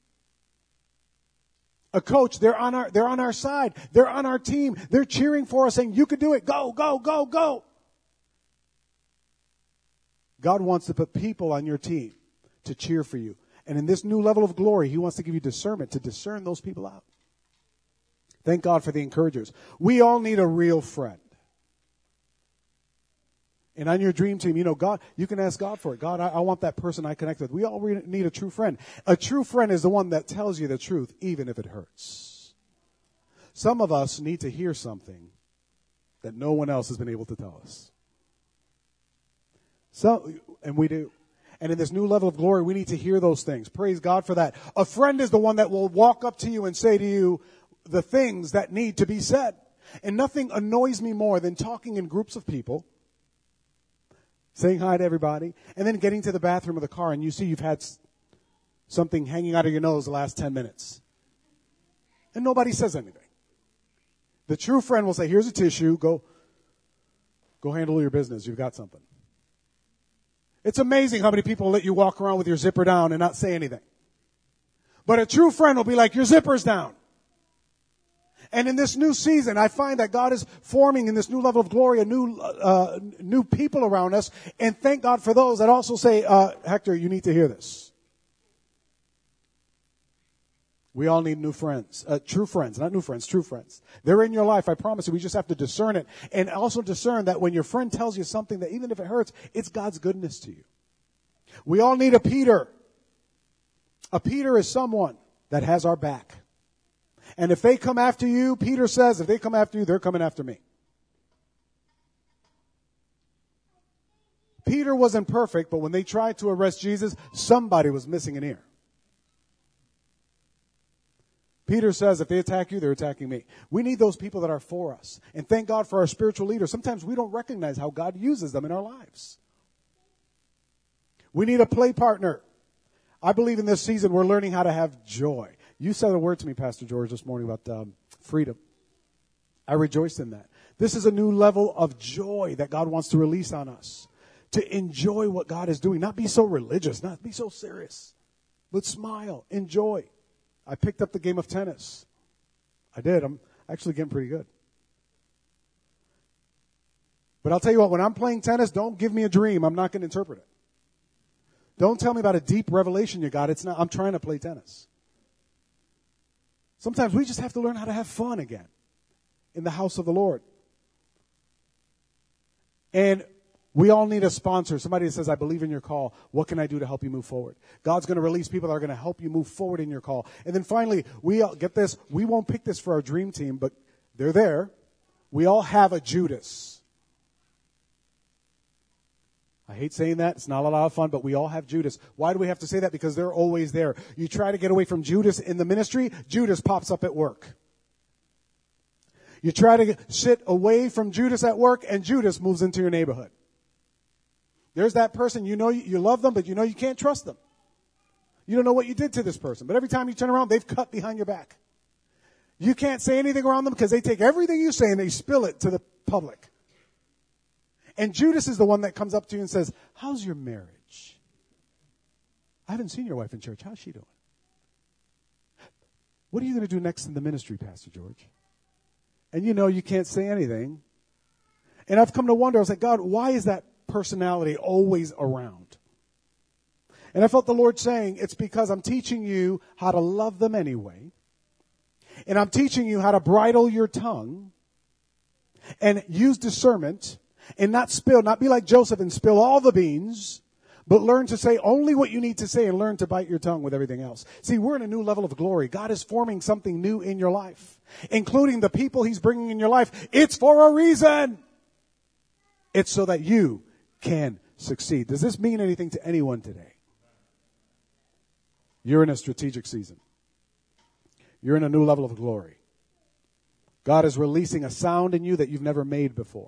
A coach, they're on our side. They're on our team. They're cheering for us saying, you could do it. Go, go, go, go. God wants to put people on your team to cheer for you. And in this new level of glory, He wants to give you discernment to discern those people out. Thank God for the encouragers. We all need a real friend. And on your dream team, God, you can ask God for it. God, I want that person I connect with. We all need a true friend. A true friend is the one that tells you the truth, even if it hurts. Some of us need to hear something that no one else has been able to tell us. And we do. And in this new level of glory, we need to hear those things. Praise God for that. A friend is the one that will walk up to you and say to you the things that need to be said. And nothing annoys me more than talking in groups of people, saying hi to everybody, and then getting to the bathroom of the car and you see you've had something hanging out of your nose the last 10 minutes. And nobody says anything. The true friend will say, here's a tissue, go handle your business, you've got something. It's amazing how many people let you walk around with your zipper down and not say anything. But a true friend will be like, your zipper's down. And in this new season, I find that God is forming in this new level of glory a new people around us. And thank God for those that also say, Hector, you need to hear this. We all need new friends, true friends, not new friends, true friends. They're in your life, I promise you. We just have to discern it. And also discern that when your friend tells you something that even if it hurts, it's God's goodness to you. We all need a Peter. A Peter is someone that has our back. And if they come after you, Peter says, if they come after you, they're coming after me. Peter wasn't perfect, but when they tried to arrest Jesus, somebody was missing an ear. Peter says, if they attack you, they're attacking me. We need those people that are for us. And thank God for our spiritual leaders. Sometimes we don't recognize how God uses them in our lives. We need a play partner. I believe in this season we're learning how to have joy. You said a word to me, Pastor George, this morning about freedom. I rejoiced in that. This is a new level of joy that God wants to release on us. To enjoy what God is doing. Not be so religious, not be so serious. But smile, enjoy. I picked up the game of tennis. I did. I'm actually getting pretty good. But I'll tell you what, when I'm playing tennis, don't give me a dream. I'm not going to interpret it. Don't tell me about a deep revelation you got. It's not. I'm trying to play tennis. Sometimes we just have to learn how to have fun again in the house of the Lord. And we all need a sponsor. Somebody that says, I believe in your call. What can I do to help you move forward? God's going to release people that are going to help you move forward in your call. And then finally, get this. We won't pick this for our dream team, but they're there. We all have a Judas. I hate saying that. It's not a lot of fun, but we all have Judas. Why do we have to say that? Because they're always there. You try to get away from Judas in the ministry, Judas pops up at work. You try to sit away from Judas at work, and Judas moves into your neighborhood. There's that person, you love them, but you can't trust them. You don't know what you did to this person. But every time you turn around, they've cut behind your back. You can't say anything around them because they take everything you say and they spill it to the public. And Judas is the one that comes up to you and says, how's your marriage? I haven't seen your wife in church. How's she doing? What are you going to do next in the ministry, Pastor George? And you can't say anything. And I've come to wonder, I was like, God, why is that personality always around? And I felt the Lord saying, it's because I'm teaching you how to love them anyway. And I'm teaching you how to bridle your tongue and use discernment and not be like Joseph and spill all the beans, but learn to say only what you need to say and learn to bite your tongue with everything else. See, we're in a new level of glory. God is forming something new in your life, including the people He's bringing in your life. It's for a reason. It's so that you can succeed. Does this mean anything to anyone today? You're in a strategic season. You're in a new level of glory. God is releasing a sound in you that you've never made before.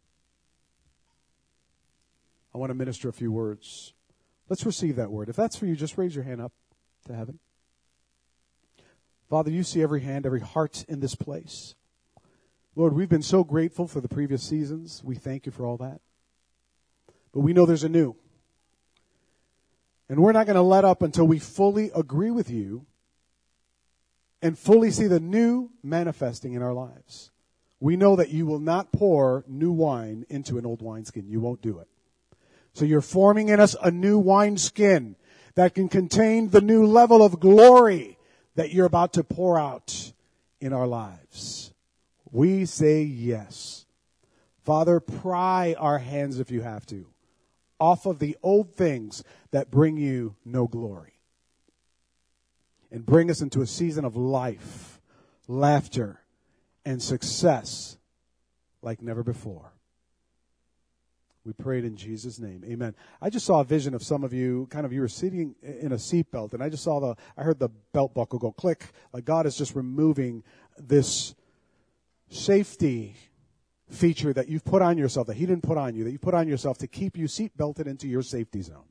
I want to minister a few words. Let's receive that word. If that's for you, just raise your hand up to heaven. Father, you see every hand, every heart in this place. Lord, we've been so grateful for the previous seasons. We thank you for all that. But we know there's a new. And we're not going to let up until we fully agree with you and fully see the new manifesting in our lives. We know that you will not pour new wine into an old wineskin. You won't do it. So you're forming in us a new wineskin that can contain the new level of glory that you're about to pour out in our lives. We say yes. Father, pry our hands, if you have to, off of the old things that bring you no glory. And bring us into a season of life, laughter, and success like never before. We prayed in Jesus' name. Amen. I just saw a vision of some of you, you were sitting in a seatbelt, and I heard the belt buckle go click, like God is just removing this safety feature that you've put on yourself, that He didn't put on you, that you put on yourself to keep you seatbelted into your safety zone.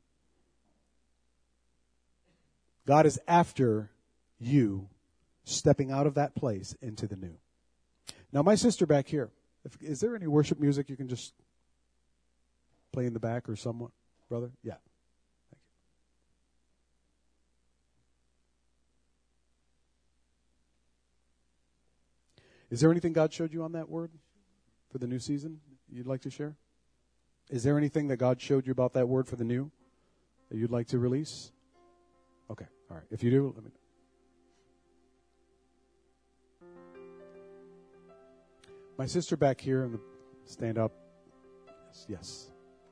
God is after you stepping out of that place into the new. Now, my sister back here, is there any worship music you can just play in the back or someone? Brother? Yeah. Thank you. Is there anything God showed you on that word for the new season you'd like to share? Is there anything that God showed you about that word for the new that you'd like to release? Okay. All right. If you do, let me know. My sister back here, stand up. Yes.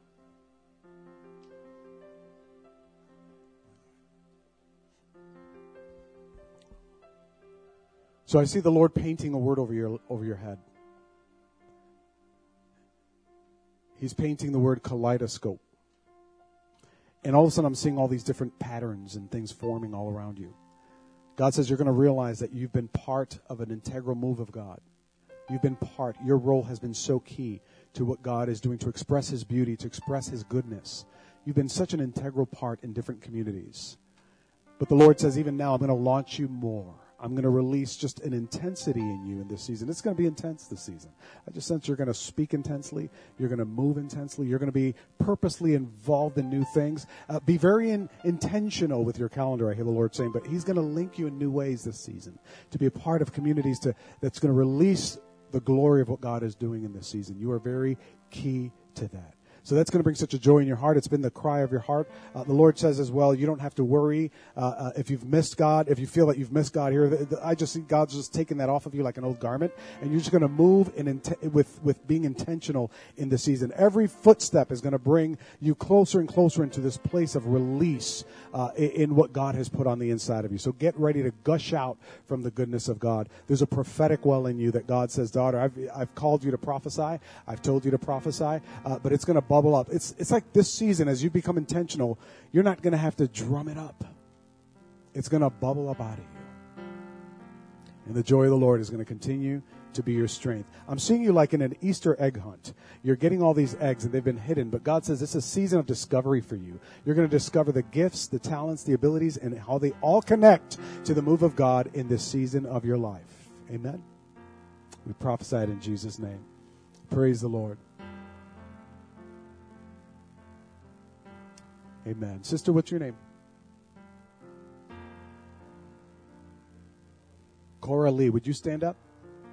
So I see the Lord painting a word over your head. He's painting the word kaleidoscope. And all of a sudden I'm seeing all these different patterns and things forming all around you. God says you're going to realize that you've been part of an integral move of God. You've been your role has been so key to what God is doing to express His beauty, to express His goodness. You've been such an integral part in different communities. But the Lord says, even now, I'm going to launch you more. I'm going to release just an intensity in you in this season. It's going to be intense this season. I just sense you're going to speak intensely. You're going to move intensely. You're going to be purposely involved in new things. Be very intentional with your calendar, I hear the Lord saying. But He's going to link you in new ways this season to be a part of communities that's going to release the glory of what God is doing in this season. You are very key to that. So that's going to bring such a joy in your heart. It's been the cry of your heart. The Lord says as well, you don't have to worry if you've missed God, if you feel that you've missed God here. I just see God's just taking that off of you like an old garment, and you're just going to move with being intentional in the season. Every footstep is going to bring you closer and closer into this place of release in what God has put on the inside of you. So get ready to gush out from the goodness of God. There's a prophetic well in you that God says, daughter, I've called you to prophesy. I've told you to prophesy, but it's going to bubble up. It's like this season, as you become intentional, you're not going to have to drum it up. It's going to bubble up out of you. And the joy of the Lord is going to continue to be your strength. I'm seeing you like in an Easter egg hunt. You're getting all these eggs and they've been hidden, but God says this is a season of discovery for you. You're going to discover the gifts, the talents, the abilities, and how they all connect to the move of God in this season of your life. Amen? We prophesied in Jesus' name. Praise the Lord. Amen. Sister, what's your name? Cora Lee. Would you stand up?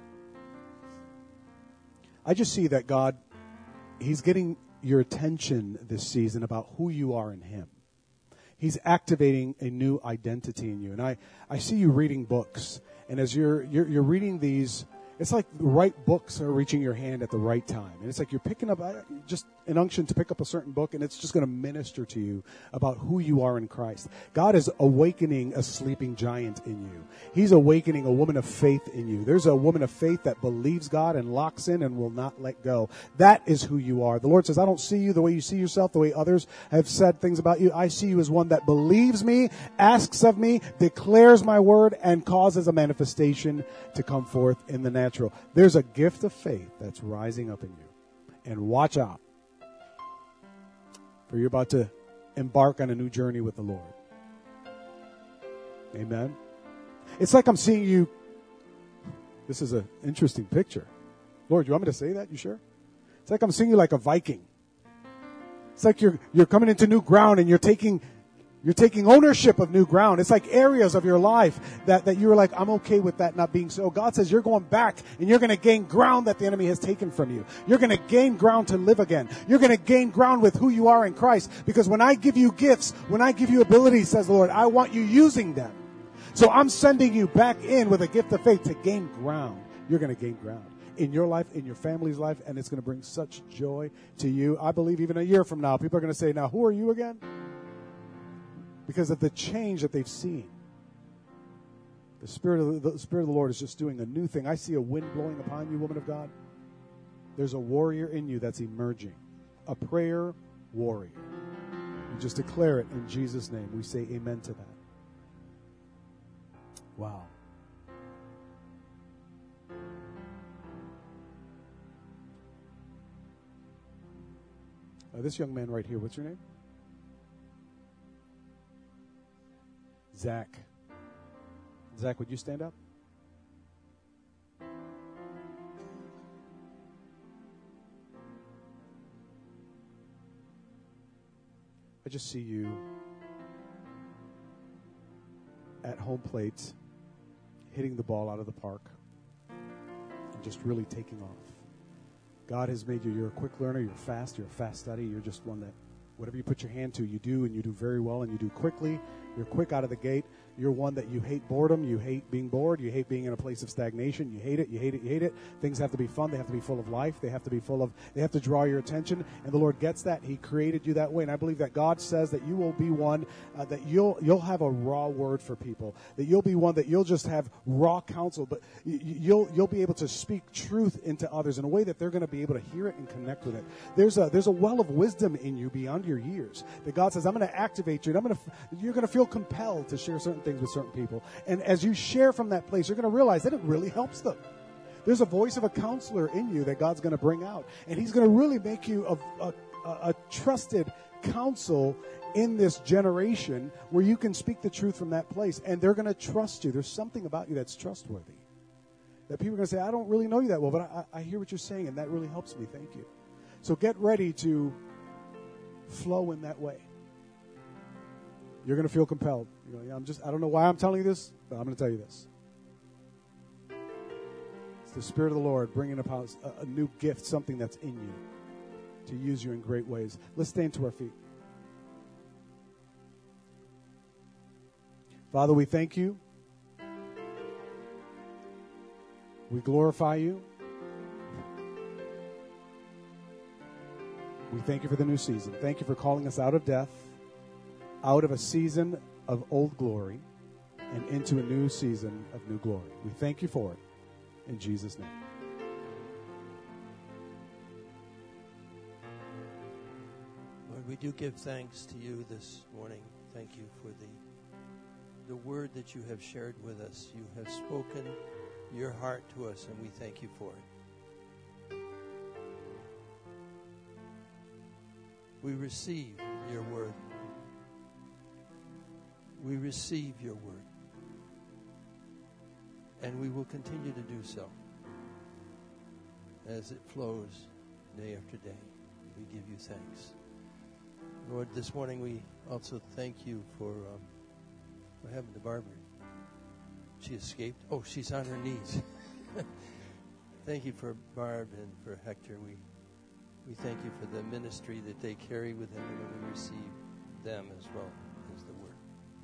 I just see that God, He's getting your attention this season about who you are in Him. He's activating a new identity in you. And I see you reading books. And as you're reading these, it's like the right books are reaching your hand at the right time. And it's like you're picking up just an unction to pick up a certain book, and it's just going to minister to you about who you are in Christ. God is awakening a sleeping giant in you. He's awakening a woman of faith in you. There's a woman of faith that believes God and locks in and will not let go. That is who you are. The Lord says, I don't see you the way you see yourself, the way others have said things about you. I see you as one that believes me, asks of me, declares my word, and causes a manifestation to come forth in the natural. There's a gift of faith that's rising up in you. And watch out, for you're about to embark on a new journey with the Lord. Amen. It's like I'm seeing you. This is an interesting picture. Lord, you want me to say that? You sure? It's like I'm seeing you like a Viking. It's like you're coming into new ground and you're taking You're taking ownership of new ground. It's like areas of your life that you were like, I'm okay with that not being so. God says you're going back and you're going to gain ground that the enemy has taken from you. You're going to gain ground to live again. You're going to gain ground with who you are in Christ. Because when I give you gifts, when I give you abilities, says the Lord, I want you using them. So I'm sending you back in with a gift of faith to gain ground. You're going to gain ground in your life, in your family's life, and it's going to bring such joy to you. I believe even a year from now, people are going to say, now, who are you again? Because of the change that they've seen. The Spirit of the Lord is just doing a new thing. I see a wind blowing upon you, woman of God. There's a warrior in you that's emerging. A prayer warrior. You just declare it in Jesus' name. We say amen to that. Wow. This young man right here, what's your name? Zach. Zach, would you stand up? I just see you at home plate hitting the ball out of the park and just really taking off. God has made you, you're a quick learner, you're a fast study, you're just one that whatever you put your hand to, you do, and you do very well, and you do quickly. You're quick out of the gate. You're one that you hate boredom. You hate being bored. You hate being in a place of stagnation. You hate it. You hate it. You hate it. Things have to be fun. They have to be full of life. They have to draw your attention. And the Lord gets that. He created you that way. And I believe that God says that you will be one that you'll have a raw word for people. That you'll be one that you'll just have raw counsel. But you'll be able to speak truth into others in a way that they're going to be able to hear it and connect with it. There's a well of wisdom in you beyond your years. That God says, I'm going to activate you. And you're going to feel compelled to share certain things with certain people. And as you share from that place, you're going to realize that it really helps them. There's a voice of a counselor in you that God's going to bring out. And he's going to really make you a trusted counsel in this generation where you can speak the truth from that place. And they're going to trust you. There's something about you that's trustworthy. That people are going to say, I don't really know you that well, but I hear what you're saying, and that really helps me. Thank you. So get ready to flow in that way. You're going to feel compelled. You know, I don't know why I'm telling you this, but I'm going to tell you this. It's the Spirit of the Lord bringing about a new gift, something that's in you, to use you in great ways. Let's stand to our feet. Father, we thank you. We glorify you. We thank you for the new season. Thank you for calling us out of death, out of a season of old glory, and into a new season of new glory. We thank you for it. In Jesus' name. Lord, we do give thanks to you this morning. Thank you for the word that you have shared with us. You have spoken your heart to us, and we thank you for it. We receive your word. We receive your word. And we will continue to do so as it flows day after day. We give you thanks. Lord, this morning we also thank you for what happened to Barbara. She escaped. Oh, she's on her knees. Thank you for Barb and for Hector. We thank you for the ministry that they carry within them, and we receive them as well as the word.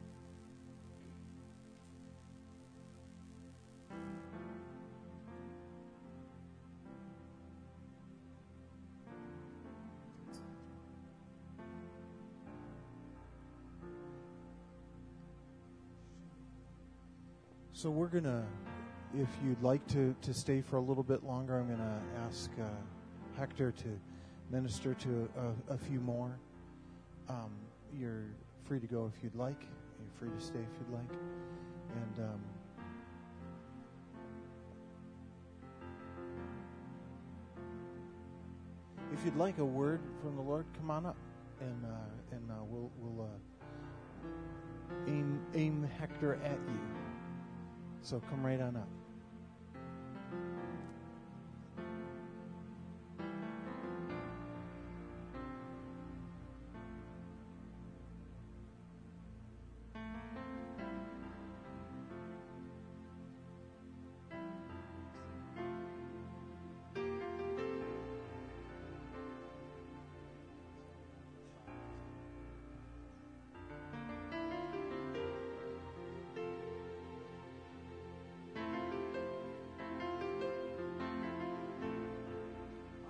So we're going to, if you'd like to stay for a little bit longer, I'm going to ask Hector to minister to a few more. You're free to go if you'd like. You're free to stay if you'd like. And if you'd like a word from the Lord, come on up, and we'll aim Hector at you. So come right on up.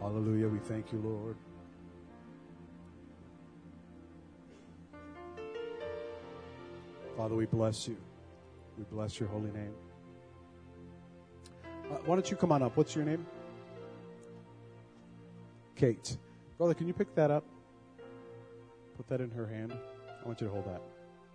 Hallelujah. We thank you, Lord. Father, we bless you. We bless your holy name. Why don't you come on up? What's your name? Kate. Brother, can you pick that up? Put that in her hand. I want you to hold that.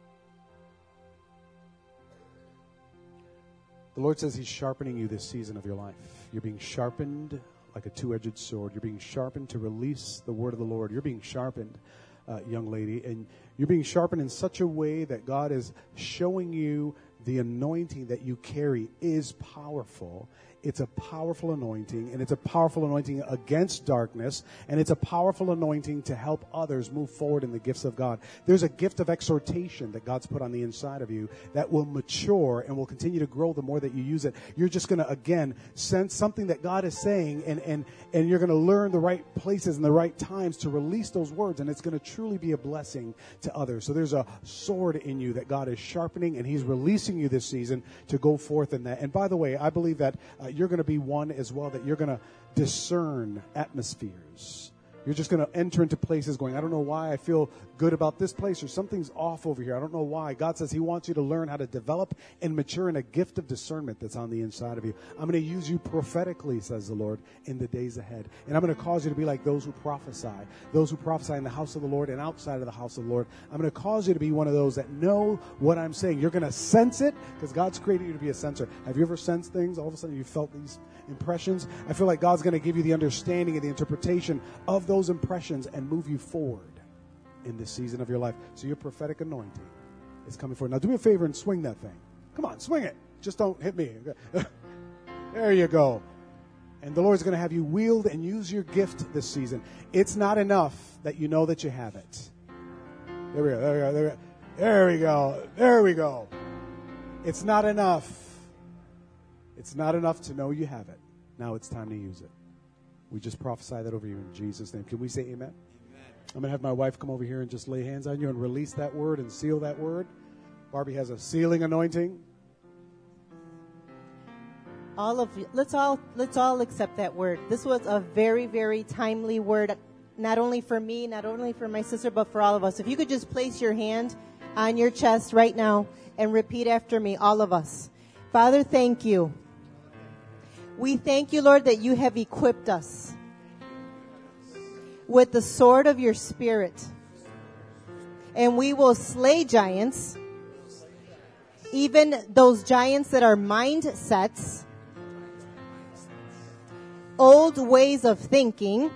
The Lord says He's sharpening you this season of your life. You're being sharpened like a two-edged sword. You're being sharpened to release the word of the Lord. You're being sharpened, young lady, and you're being sharpened in such a way that God is showing you the anointing that you carry is powerful. It's a powerful anointing, and it's a powerful anointing against darkness, and it's a powerful anointing to help others move forward in the gifts of God. There's a gift of exhortation that God's put on the inside of you that will mature and will continue to grow the more that you use it. You're just going to, again, sense something that God is saying, and you're going to learn the right places and the right times to release those words, and it's going to truly be a blessing to others. So there's a sword in you that God is sharpening, and He's releasing you this season to go forth in that. And by the way, I believe that you're going to be one as well, that you're going to discern atmospheres. You're just going to enter into places going, I don't know why I feel good about this place, or something's off over here. I don't know why. God says He wants you to learn how to develop and mature in a gift of discernment that's on the inside of you. I'm going to use you prophetically, says the Lord, in the days ahead. And I'm going to cause you to be like those who prophesy in the house of the Lord and outside of the house of the Lord. I'm going to cause you to be one of those that know what I'm saying. You're going to sense it because God's created you to be a senser. Have you ever sensed things? All of a sudden you felt these impressions? I feel like God's going to give you the understanding and the interpretation of those impressions and move you forward in this season of your life. So your prophetic anointing is coming forward. Now do me a favor and swing that thing. Come on, swing it. Just don't hit me. There you go. And the Lord's going to have you wield and use your gift this season. It's not enough that you know that you have it. There we go. There we go. There we go. It's not enough. It's not enough to know you have it. Now it's time to use it. We just prophesy that over you in Jesus' name. Can we say amen? I'm going to have my wife come over here and just lay hands on you and release that word and seal that word. Barbie has a sealing anointing. All of you, let's all accept that word. This was a very, very timely word, not only for me, not only for my sister, but for all of us. If you could just place your hand on your chest right now and repeat after me, all of us. Father, thank you. We thank you, Lord, that you have equipped us with the sword of your Spirit. And we will slay giants, even those giants that are mindsets, old ways of thinking,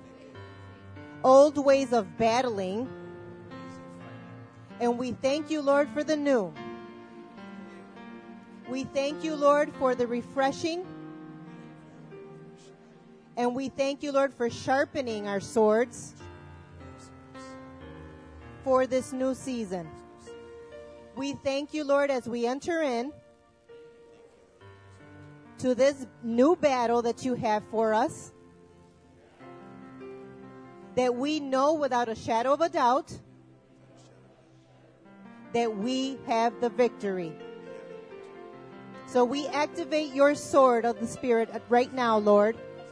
old ways of battling. And we thank you, Lord, for the new. We thank you, Lord, for the refreshing. And we thank you, Lord, for sharpening our swords for this new season. We thank you, Lord, as we enter in to this new battle that you have for us, that we know without a shadow of a doubt that we have the victory. So we activate your sword of the Spirit right now, Lord.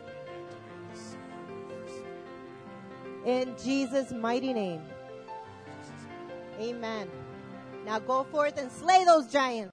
In Jesus' mighty name. Amen. Now go forth and slay those giants.